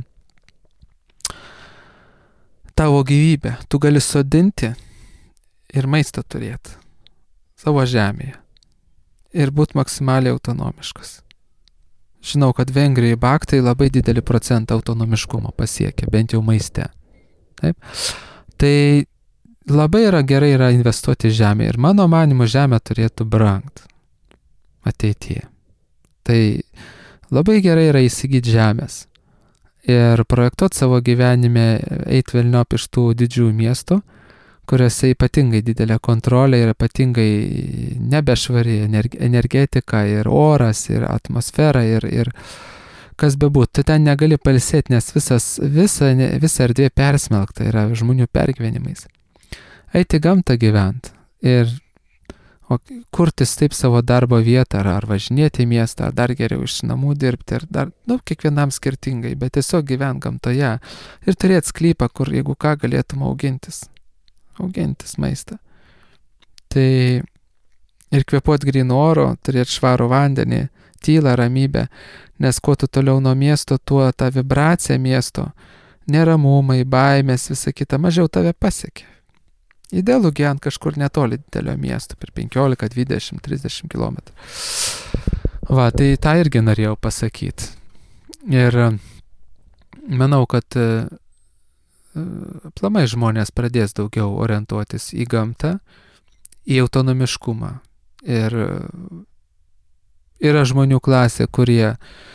S1: tavo gyvybę. Tu gali sodinti ir maistą turėti savo žemėje. Ir būti maksimaliai autonomiškas. Žinau, kad Vengrijai baktai labai didelį procentą autonomiškumo pasiekia, bent jau maiste. Taip. Tai labai yra gerai yra investuoti žemę, ir mano manimu žemė turėtų brangti ateityje. Tai labai gerai yra įsigyti žemės ir projektuoti savo gyvenime, eiti velniop iš tų didžiųjų miestų, kuriuose ypatingai didelė kontrolė ir ypatingai nebešvari energetika ir oras ir atmosfera ir, ir kas bebūtų, tu ten negali pailsėti, nes visas, visa, visa erdvė persmelkta yra žmonių pergyvenimais. Eiti gamtą gyventi ir o, kurtis taip savo darbo vietą, ar, ar važinėti į miestą, ar dar geriau iš namų dirbti, ir dar, nu, kiekvienam skirtingai, bet tiesiog gyventi gamtoje ir turėti sklypą, kur jeigu ką galėtum augintis, augintis maistą. Tai ir kvėpuoti grynu oru, turėti švarų vandenį, tyla, ramybė, nes kuo tu toliau nuo miesto, tuo ta vibracija miesto, neramumai, baimės, visa kita mažiau tave pasiekia. Idealu gyvent kažkur netoli didelio miesto, per penkiolika, dvidešimt, trisdešimt kilometrų. Va, tai tą irgi norėjau pasakyti. Ir manau, kad aplamai žmonės pradės daugiau orientuotis į gamtą, į autonomiškumą. Ir yra žmonių klasė, kurie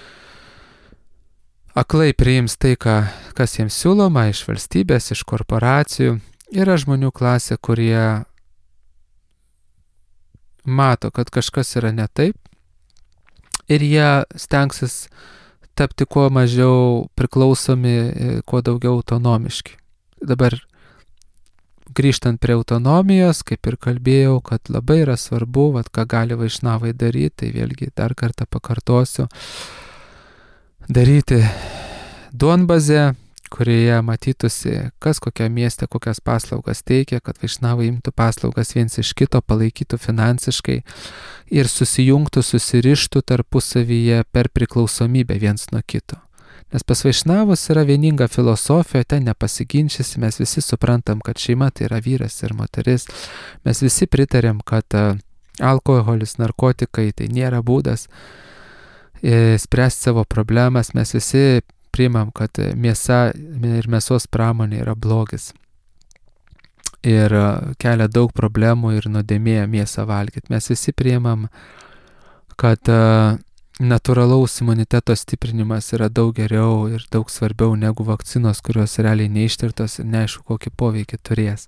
S1: aklai priims tai, ką, kas jiems siūloma iš valstybės, iš korporacijų. Yra žmonių klasė, kurie mato, kad kažkas yra ne taip ir jie stengsis tapti kuo mažiau priklausomi, kuo daugiau autonomiški. Dabar grįžtant prie autonomijos, kaip ir kalbėjau, kad labai yra svarbu, vat, ką gali vaišnavai daryti, tai vėlgi dar kartą pakartosiu, daryti duonbazę, kurioje matytųsi, kas kokią miestę, kokias paslaugas teikia, kad vaišnavai imtų paslaugas viens iš kito, palaikytų finansiškai ir susijungtų, susirištų tarpusavyje per priklausomybę viens nuo kito. Nes pas vaišnavus yra vieninga filosofija, ten nepasiginčysi, mes visi suprantam, kad šeima tai yra vyras ir moteris, mes visi pritarėm, kad alkoholis, narkotikai tai nėra būdas spręsti savo problemas, mes visi priimam, kad mėsa ir mėsos pramonė yra blogis ir kelia daug problemų ir nuodėmėja mėsą valgyti. Mes visi priimam, kad natūralaus imuniteto stiprinimas yra daug geriau ir daug svarbiau negu vakcinos, kurios realiai neištirtos ir neaišku, kokį poveikį turės.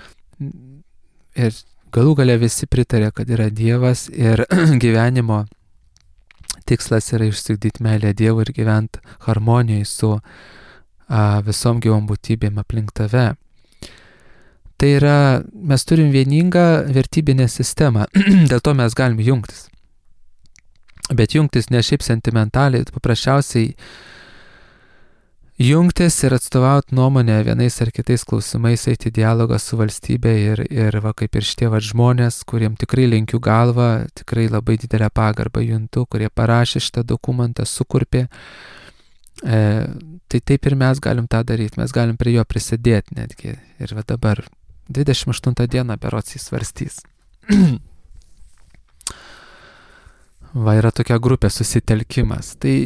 S1: Ir galų gale visi pritarė, kad yra Dievas ir gyvenimo tikslas yra išsiugdyti meilę Dievui ir gyventi harmonijoje su a, visom gyvom būtybėm aplink tave. Tai yra, mes turim vieningą vertybinę sistemą, dėl to mes galim jungtis. Bet jungtis ne šiaip sentimentaliai, paprasčiausiai jungtis ir atstovauti nuomonę vienais ar kitais klausimais, eiti dialogą su valstybė ir, ir va, kaip ir šitie va, žmonės, kuriem tikrai lenkiu galvą, tikrai labai didelę pagarbą juntu, kurie parašė šitą dokumentą, sukurpė. E, tai taip ir mes galim tą daryti, mes galim prie jo prisidėti netgi. Ir va dabar dvidešimt aštuntą dieną berods įsvarstys. Va, yra tokia grupė susitelkimas. Tai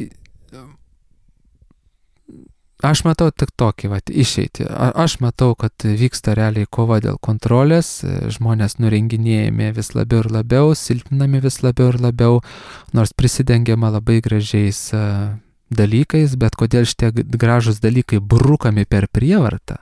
S1: aš matau tik tokį, va, išeitį. A, aš matau, kad vyksta realiai kova dėl kontrolės, žmonės nurenginėjami vis labiau ir labiau, silpninami vis labiau ir labiau, nors prisidengiama labai gražiais uh, dalykais, bet kodėl šitie gražus dalykai brukami per prievartą?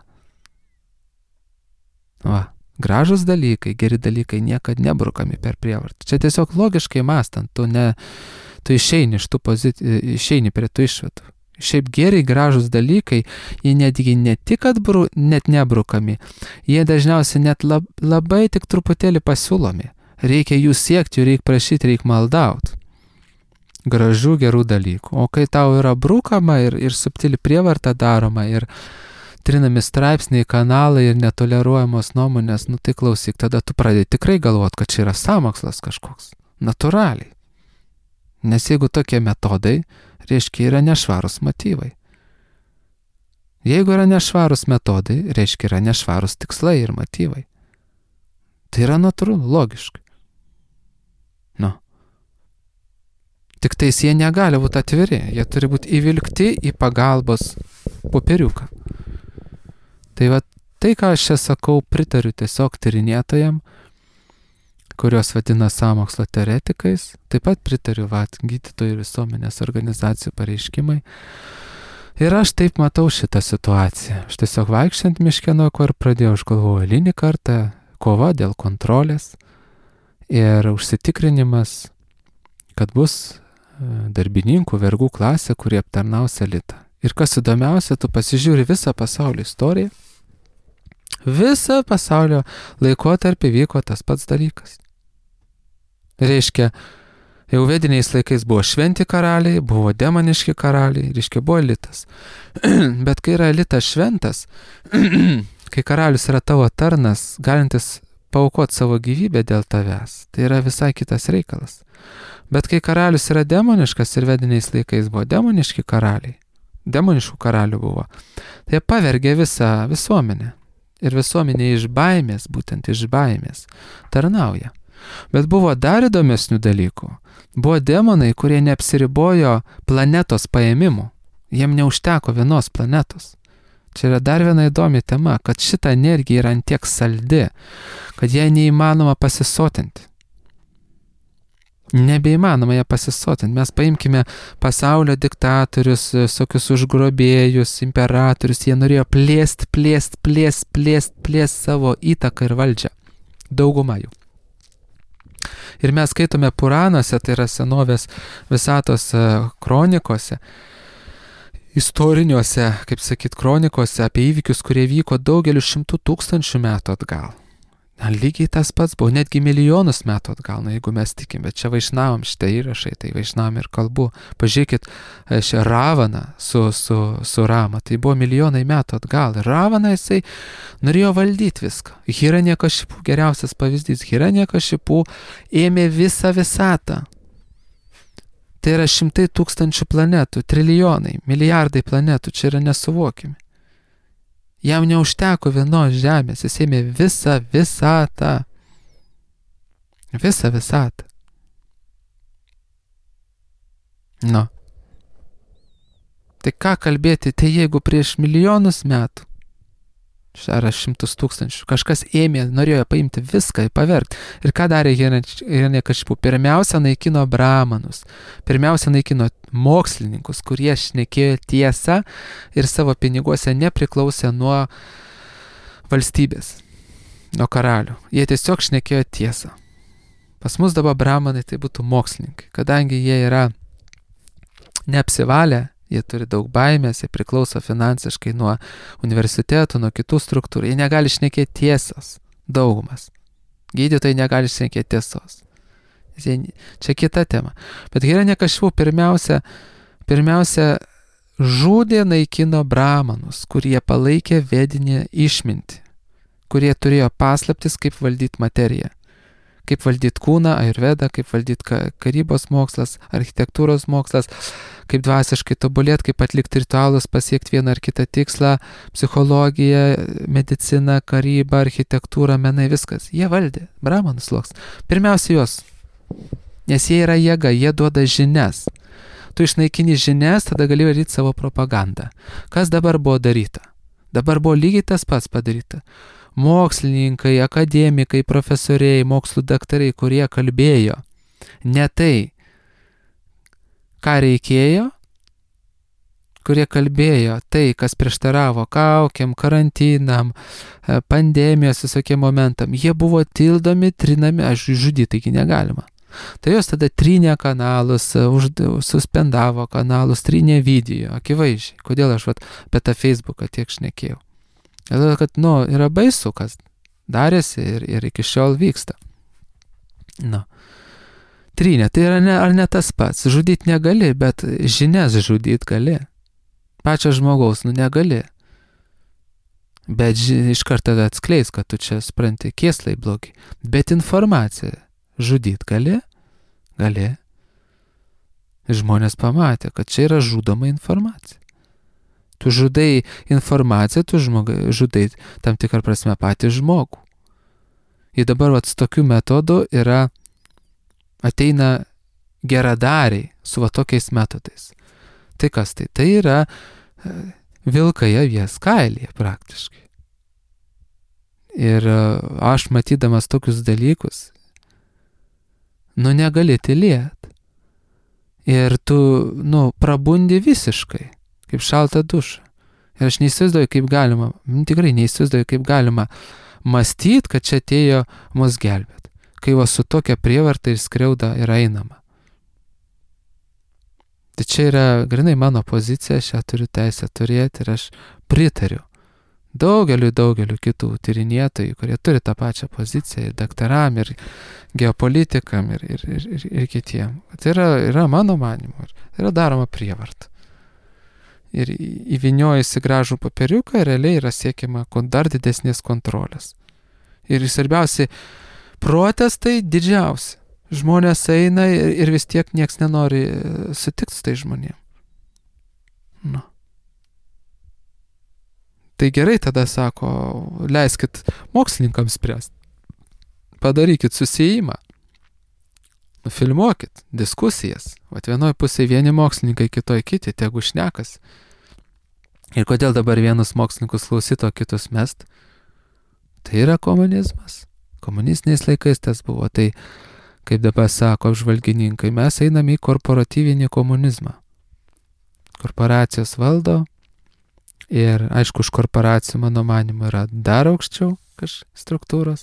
S1: Va, gražus dalykai, geri dalykai niekad nebrukami per prievartą. Čia tiesiog logiškai mąstant, tu, ne, tu išeini iš tų pozicijų, išeini prie tų išvadų. Šiaip geriai gražus dalykai, jie netgi ne tik atbru, net nebrukami, jie dažniausiai net lab, labai tik truputėlį pasiūlomi. Reikia jų siekti, jų reikia prašyti, reikia maldauti. Gražių gerų dalykų. O kai tau yra brukama ir, ir subtili prievarta daroma ir trinami straipsniai, kanalai ir netoleruojamos nuomonės, nu tai klausyk, tada tu pradedi tikrai galvoti, kad čia yra sąmokslas kažkoks. Natūraliai. Nes jeigu tokie metodai, reiškia yra nešvarus motyvai. Jeigu yra nešvarus metodai, reiškia yra nešvarus tikslai ir motyvai. Tai yra natūralu, logiškai. Nu. Tik tais jie negali būti atviri, jie turi būti įvilkti į pagalbos popieriuką. Tai va, tai ką aš čia sakau, pritariu tiesiog tyrinėtojam, kurios vadina sąmokslo teoretikais, taip pat pritariu vat, gydytojų ir visuomenės organizacijų pareiškimai. Ir aš taip matau šitą situaciją. Aš tiesiog vaikščiant miške nuo ko ir pradėjau, aš galvoju, eilinį kartą kova dėl kontrolės ir užsitikrinimas, kad bus darbininkų, vergų klasė, kurie aptarnaus elitą. Ir kas įdomiausia, tu pasižiūri visą pasaulio istoriją, visą pasaulio laikotarpį vyko tas pats dalykas. Reiškia, jau vediniais laikais buvo šventi karaliai, buvo demoniški karaliai, reiškia, buvo elitas. Bet kai yra elitas šventas, kai karalius yra tavo tarnas, galintis paaukoti savo gyvybę dėl tavęs, tai yra visai kitas reikalas. Bet kai karalius yra demoniškas ir vediniais laikais buvo demoniški karaliai, demoniškų karalių buvo, tai jie pavergė visą visuomenę. Ir visuomenė iš baimės, būtent iš baimės, tarnauja. Bet buvo dar įdomesnių dalykų. Buvo demonai, kurie neapsiribojo planetos paėmimu. Jiem neužteko vienos planetos. Čia yra dar viena įdomi tema, kad šita energija yra antiek saldi, kad ją neįmanoma pasisotinti. Nebeįmanoma ją pasisotinti. Mes paimkime pasaulio diktatorius, visokius užgrobėjus, imperatorius, jie norėjo plėst, plėst, plėst, plėst, plėst savo įtaką ir valdžią. Dauguma jų. Ir mes skaitome Puranuose, tai yra senovės visatos kronikose, istoriniuose, kaip sakyt, kronikose apie įvykius, kurie vyko daugeliu šimtų tūkstančių metų atgal. Lygiai tas pats buvo, netgi milijonus metų atgal, na, jeigu mes tikim, bet čia vaišnavom šitą įrašai, tai vaišnavom ir kalbu. Pažiūrėkit, šią Ravaną su, su, su Rama, tai buvo milijonai metų atgal. Ravana jisai norėjo valdyti viską. Hiranyakashipu geriausias pavyzdys. Hiranyakashipu ėmė visą visatą. Tai yra šimtai tūkstančių planetų, trilijonai, milijardai planetų, čia yra nesuvokimi. Jam neužteko vienos žemės, jis ėmė visą visatą. Visą visatą. Nu. Tai ką kalbėti, tai jeigu prieš milijonus metų, ar šimtus tūkstančių, kažkas ėmė, norėjo paimti viską, pavergti. Ir ką darė Hiranyakashipu? Pirmiausia, naikino brahmanus. Pirmiausia, naikino mokslininkus, kurie šnekėjo tiesą ir savo piniguose nepriklausė nuo valstybės, nuo karalių. Jie tiesiog šnekėjo tiesą. Pas mus dabar brahmanai tai būtų mokslininkai, kadangi jie yra neapsivalę, jie turi daug baimės, jie priklauso finansiškai nuo universitetų, nuo kitų struktūrų. Jie negali šnekėti tiesos, daugumas. Gydytojai negali šnekėti tiesos. Čia kita tema. Bet Hiranyakashipu pirmiausia, pirmiausia žudė, naikino brahmanus, kurie palaikė vedinę išmintį, kurie turėjo paslaptis, kaip valdyti materiją. Kaip valdyti kūną, ajurveda, kaip valdyti karybos mokslas, architektūros mokslas, kaip dvasiškai tobulėti, kaip atlikti ritualus, pasiekti vieną ar kitą tikslą, psichologija, medicina, karyba, architektūra, menai, viskas. Jie valdė, brahmanų sluoksnis. Pirmiausia juos, nes jie yra jėga, jie duoda žinias. Tu išnaikini žinias, tada gali daryti savo propagandą. Kas dabar buvo daryta? Dabar buvo lygiai tas pats padaryta. Mokslininkai, akademikai, profesoriai, mokslų daktarai, kurie kalbėjo ne tai, ką reikėjo, kurie kalbėjo tai, kas prieštaravo kaukiam, karantinam, pandemijos visokiem momentam, jie buvo tildomi, trinami, aš žudyti, taigi negalima. Tai jos tada trynė kanalus, suspendavo kanalus, trynė video, akivaizdžiai. Kodėl aš vat, apie tą Facebooką tiek šnekėjau? Todėl, kad, nu, yra baisu, kas darėsi ir, ir iki šiol vyksta. Nu. Trynė, tai yra ne, ar ne tas pats. Žudyti negali, bet žinias žudyti gali. Pačio žmogaus, nu, negali. Bet ži, iš karto atskleis, kad tu čia supranti, kėslai blogi. Bet informaciją žudyti gali? Gali. Žmonės pamatė, kad čia yra žudoma informacija. Tu žudai informaciją, tu žmogai, žudai tam tikrą prasme patį žmogų. Ir dabar vat, su tokiu metodu yra, ateina geradariai su va tokiais metodais. Tai kas tai? Tai yra vilkai avies kailyje praktiškai. Ir aš matydamas tokius dalykus, nu negali tylėti. Ir tu, nu, prabundi visiškai. Kaip šaltą dušą. Ir aš neįsivaizduoju, kaip galima, tikrai neįsivaizduoju, kaip galima mąstyti, kad čia atėjo mus gelbėti. Kai va su tokia prievarta ir skriauda yra einama. Tai čia yra grinai mano pozicija, aš ją turiu teisę turėti ir aš pritariu daugeliu, daugeliu kitų tyrinėtojų, kurie turi tą pačią poziciją ir daktaram, ir geopolitikam, ir, ir, ir, ir, ir kitiem. Tai yra, yra mano manimu, yra daroma prievarta. Ir įvyniojusi gražų papiriuką realiai yra siekiama dar didesnės kontrolės. Ir svarbiausia, protestai didžiausi. Žmonės eina ir, ir vis tiek nieks nenori sutikti su tai žmonėm. Nu. Tai gerai tada sako, leiskit mokslininkams spręsti. Padarykit susijimą. Filmuokit diskusijas. Vat vienoj pusėje vieni mokslininkai, kitoj kiti, tegu šnekas. Ir kodėl dabar vienus mokslininkus klausyt, o kitus mest? Tai yra komunizmas. Komunistiniais laikais tas buvo. Tai, kaip dabar sako apžvalgininkai, mes einame į korporatyvinį komunizmą. Korporacijos valdo ir, aišku, už korporacijų, mano manimu, yra dar aukščiau kaž struktūros.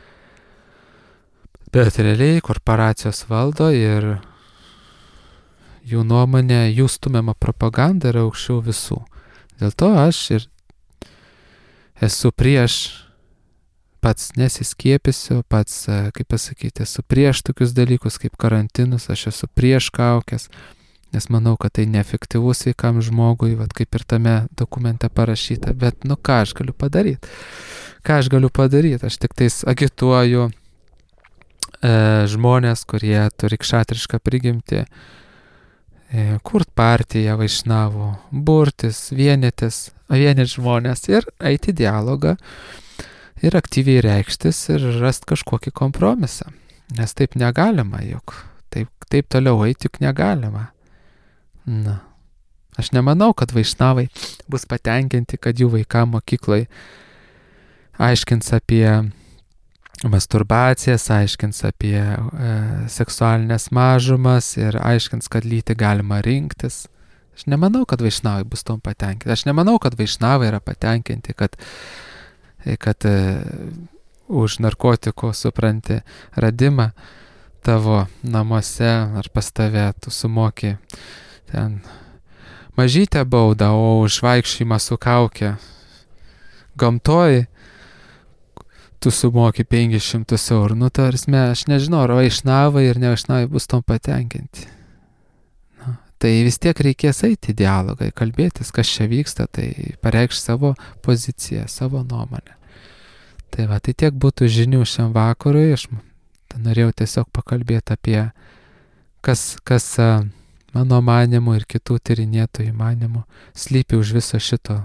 S1: Bet realiai korporacijos valdo ir jų nuomonė, jų stumiama propaganda yra aukščiau visų. Dėl to aš ir esu prieš, pats nesiskiepysiu, pats, kaip pasakyti, esu prieš tokius dalykus kaip karantinus, aš esu prieš kaukes, nes manau, kad tai neefektyvus sveikam žmogui, vat kaip ir tame dokumente parašyta, bet nu ką aš galiu padaryti? Ką aš galiu padaryti? Aš tik tais agituoju e, žmonės, kurie turi kšatrišką prigimtį, e, kurt partiją vaišnavų, burtis, vienytis, vienyti žmonės ir eiti į dialogą ir aktyviai reikštis ir rasti kažkokį kompromisą. Nes taip negalima, juk taip, taip toliau eiti juk negalima. Na, aš nemanau, kad vaišnavai bus patenkinti, kad jų vaikam mokyklai aiškins apie masturbacijas, aiškins apie e, seksualinės mažumas ir aiškins, kad lytį galima rinktis. Aš nemanau, kad vaišnavai bus tom patenkinti. Aš nemanau, kad vaišnavai yra patenkinti, kad, kad e, už narkotiko, supranti, radimą tavo namuose ar pas tave tu sumoki ten mažytę baudą, o už vaikščiojimą su kauke gamtoj tu sumoki penkis šimtus eurų. Nu, tarsi, aš nežinau, ar vaišnavai ir nevaišnavai bus tom patenkinti. Nu, tai vis tiek reikės eiti į dialogą, kalbėtis, kas čia vyksta, tai pareikš savo poziciją, savo nuomonę. Tai va, tai tiek būtų žinių šiam vakarui. Aš norėjau tiesiog pakalbėti apie kas, kas mano manimu ir kitų tyrinėtojų manimu slypi už viso šito,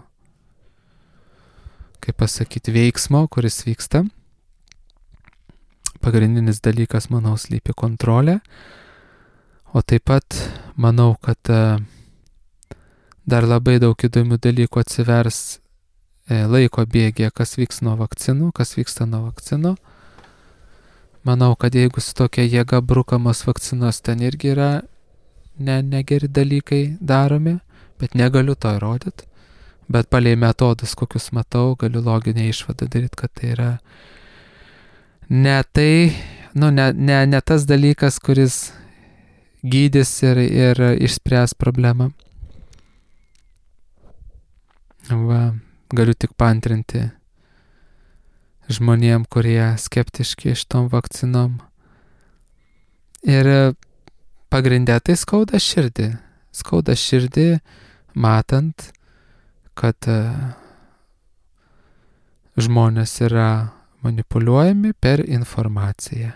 S1: kaip pasakyti, veiksmo, kuris vyksta. Pagrindinis dalykas, manau, slypi kontrolė, o taip pat manau, kad dar labai daug įdomių dalykų atsivers laiko bėgėje, kas vyks nuo vakcinų, kas vyksta nuo vakcinų. Manau, kad jeigu su tokia jėga brukamos vakcinos, ten irgi yra ne, negeri dalykai daromi, bet negaliu to įrodyti. Bet palei metodus, kokius matau, galiu loginę išvadą daryti, kad tai yra ne tai, nu, ne, ne, ne tas dalykas, kuris gydys ir, ir išspręs problemą. Va, galiu tik paantrinti žmonėm, kurie skeptiški iš tom vakcinom. Ir pagrindė tai skauda širdį. Skauda širdį, matant, kad žmonės yra manipuliuojami per informaciją.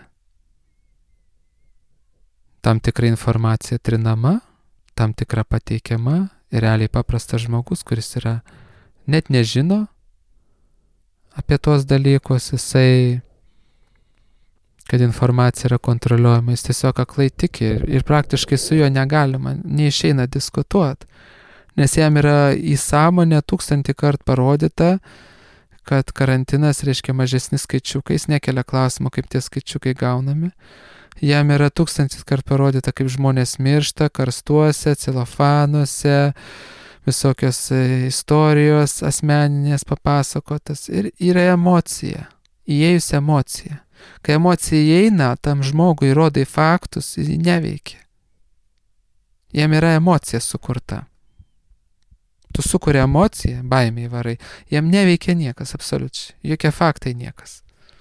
S1: Tam tikra informacija trinama, tam tikra pateikiama ir realiai paprastas žmogus, kuris yra net nežino apie tuos dalykus, jisai, kad informacija yra kontroliuojama, jis tiesiog aklai tiki ir, ir praktiškai su juo negalima, neišeina diskutuoti. Nes jam yra į sąmonę tūkstantį kart parodyta, kad karantinas reiškia mažesni skaičiukai, jis nekelia klausimų, kaip tie skaičiukai gaunami. Jam yra tūkstantis kart parodyta, kaip žmonės miršta karstuose, celofanuose, visokios istorijos asmeninės papasakotas. Ir yra emocija, įėjus emocija. Kai emocija įeina, tam žmogui rodai faktus, jis neveikia. Jam yra emocija sukurta. Tu sukuri emociją, baimiai varai, jam neveikia niekas absoliučiai, jokie faktai niekas.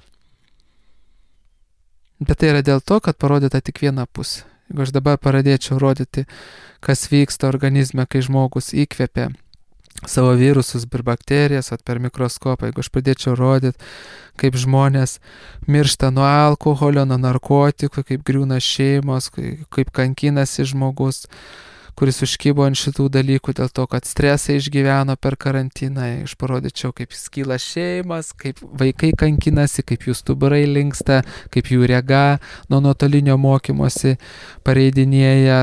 S1: Bet tai yra dėl to, kad parodyta tik viena pusė. Jeigu aš dabar pradėčiau rodyti, kas vyksta organizme, kai žmogus įkvepia savo virusus ir bakterijas, at per mikroskopą, jeigu aš pradėčiau rodyti, kaip žmonės miršta nuo alkoholio, nuo narkotikų, kaip griūna šeimos, kaip kankinasi žmogus, kuris užkybo ant šitų dalykų dėl to, kad stresą išgyveno per karantiną, aš parodyčiau, kaip skyla šeimas, kaip vaikai kankinasi, kaip jų stuburai linksta, kaip jų rega nuo nuotolinio mokymosi pareidinėja,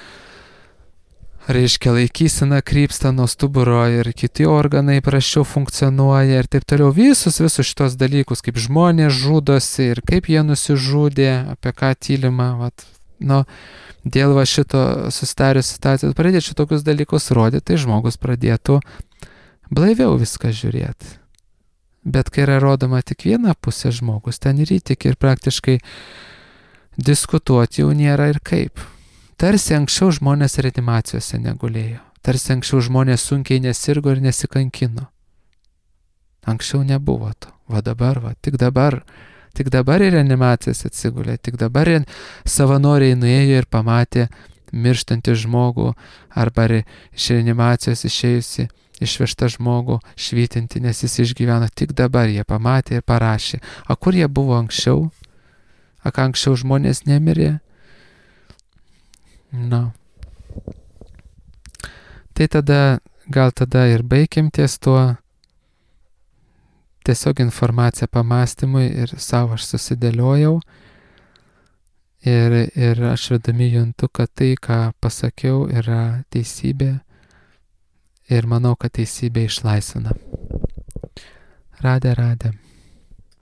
S1: reiškia laikysena krypsta nuo stuburo ir kiti organai prasčiau funkcionuoja ir taip toliau. Visus, visus šitos dalykus, kaip žmonės žudosi ir kaip jie nusižudė, apie ką tylima, vat, nu, dėl va šito susidarius situacijos, pradėčiau tokius dalykus rodyti, tai žmogus pradėtų blaiviau viską žiūrėti. Bet kai yra rodoma tik viena pusė, žmogus ten ir įtik ir praktiškai diskutuoti jau nėra ir kaip. Tarsi anksčiau žmonės reanimacijose negulėjo. Tarsi anksčiau žmonės sunkiai nesirgo ir nesikankino. Anksčiau nebuvo to. Va dabar, va, tik dabar. Tik dabar į reanimacijas atsigulė. Tik dabar savanoriai nuėjo ir pamatė mirštantį žmogų arba iš reanimacijos išėjusi, išvežtą žmogų švytinti, nes jis išgyveno. Tik dabar jie pamatė ir parašė. O kur jie buvo anksčiau? A ką anksčiau žmonės nemirė? Na. Tai tada, gal tada ir baigiam ties tuo, tiesiog informaciją pamastymui ir savo aš susidėliojau ir, ir aš vedami juntu, kad tai, ką pasakiau, yra teisybė ir manau, kad teisybė išlaisvina. Radė, radė.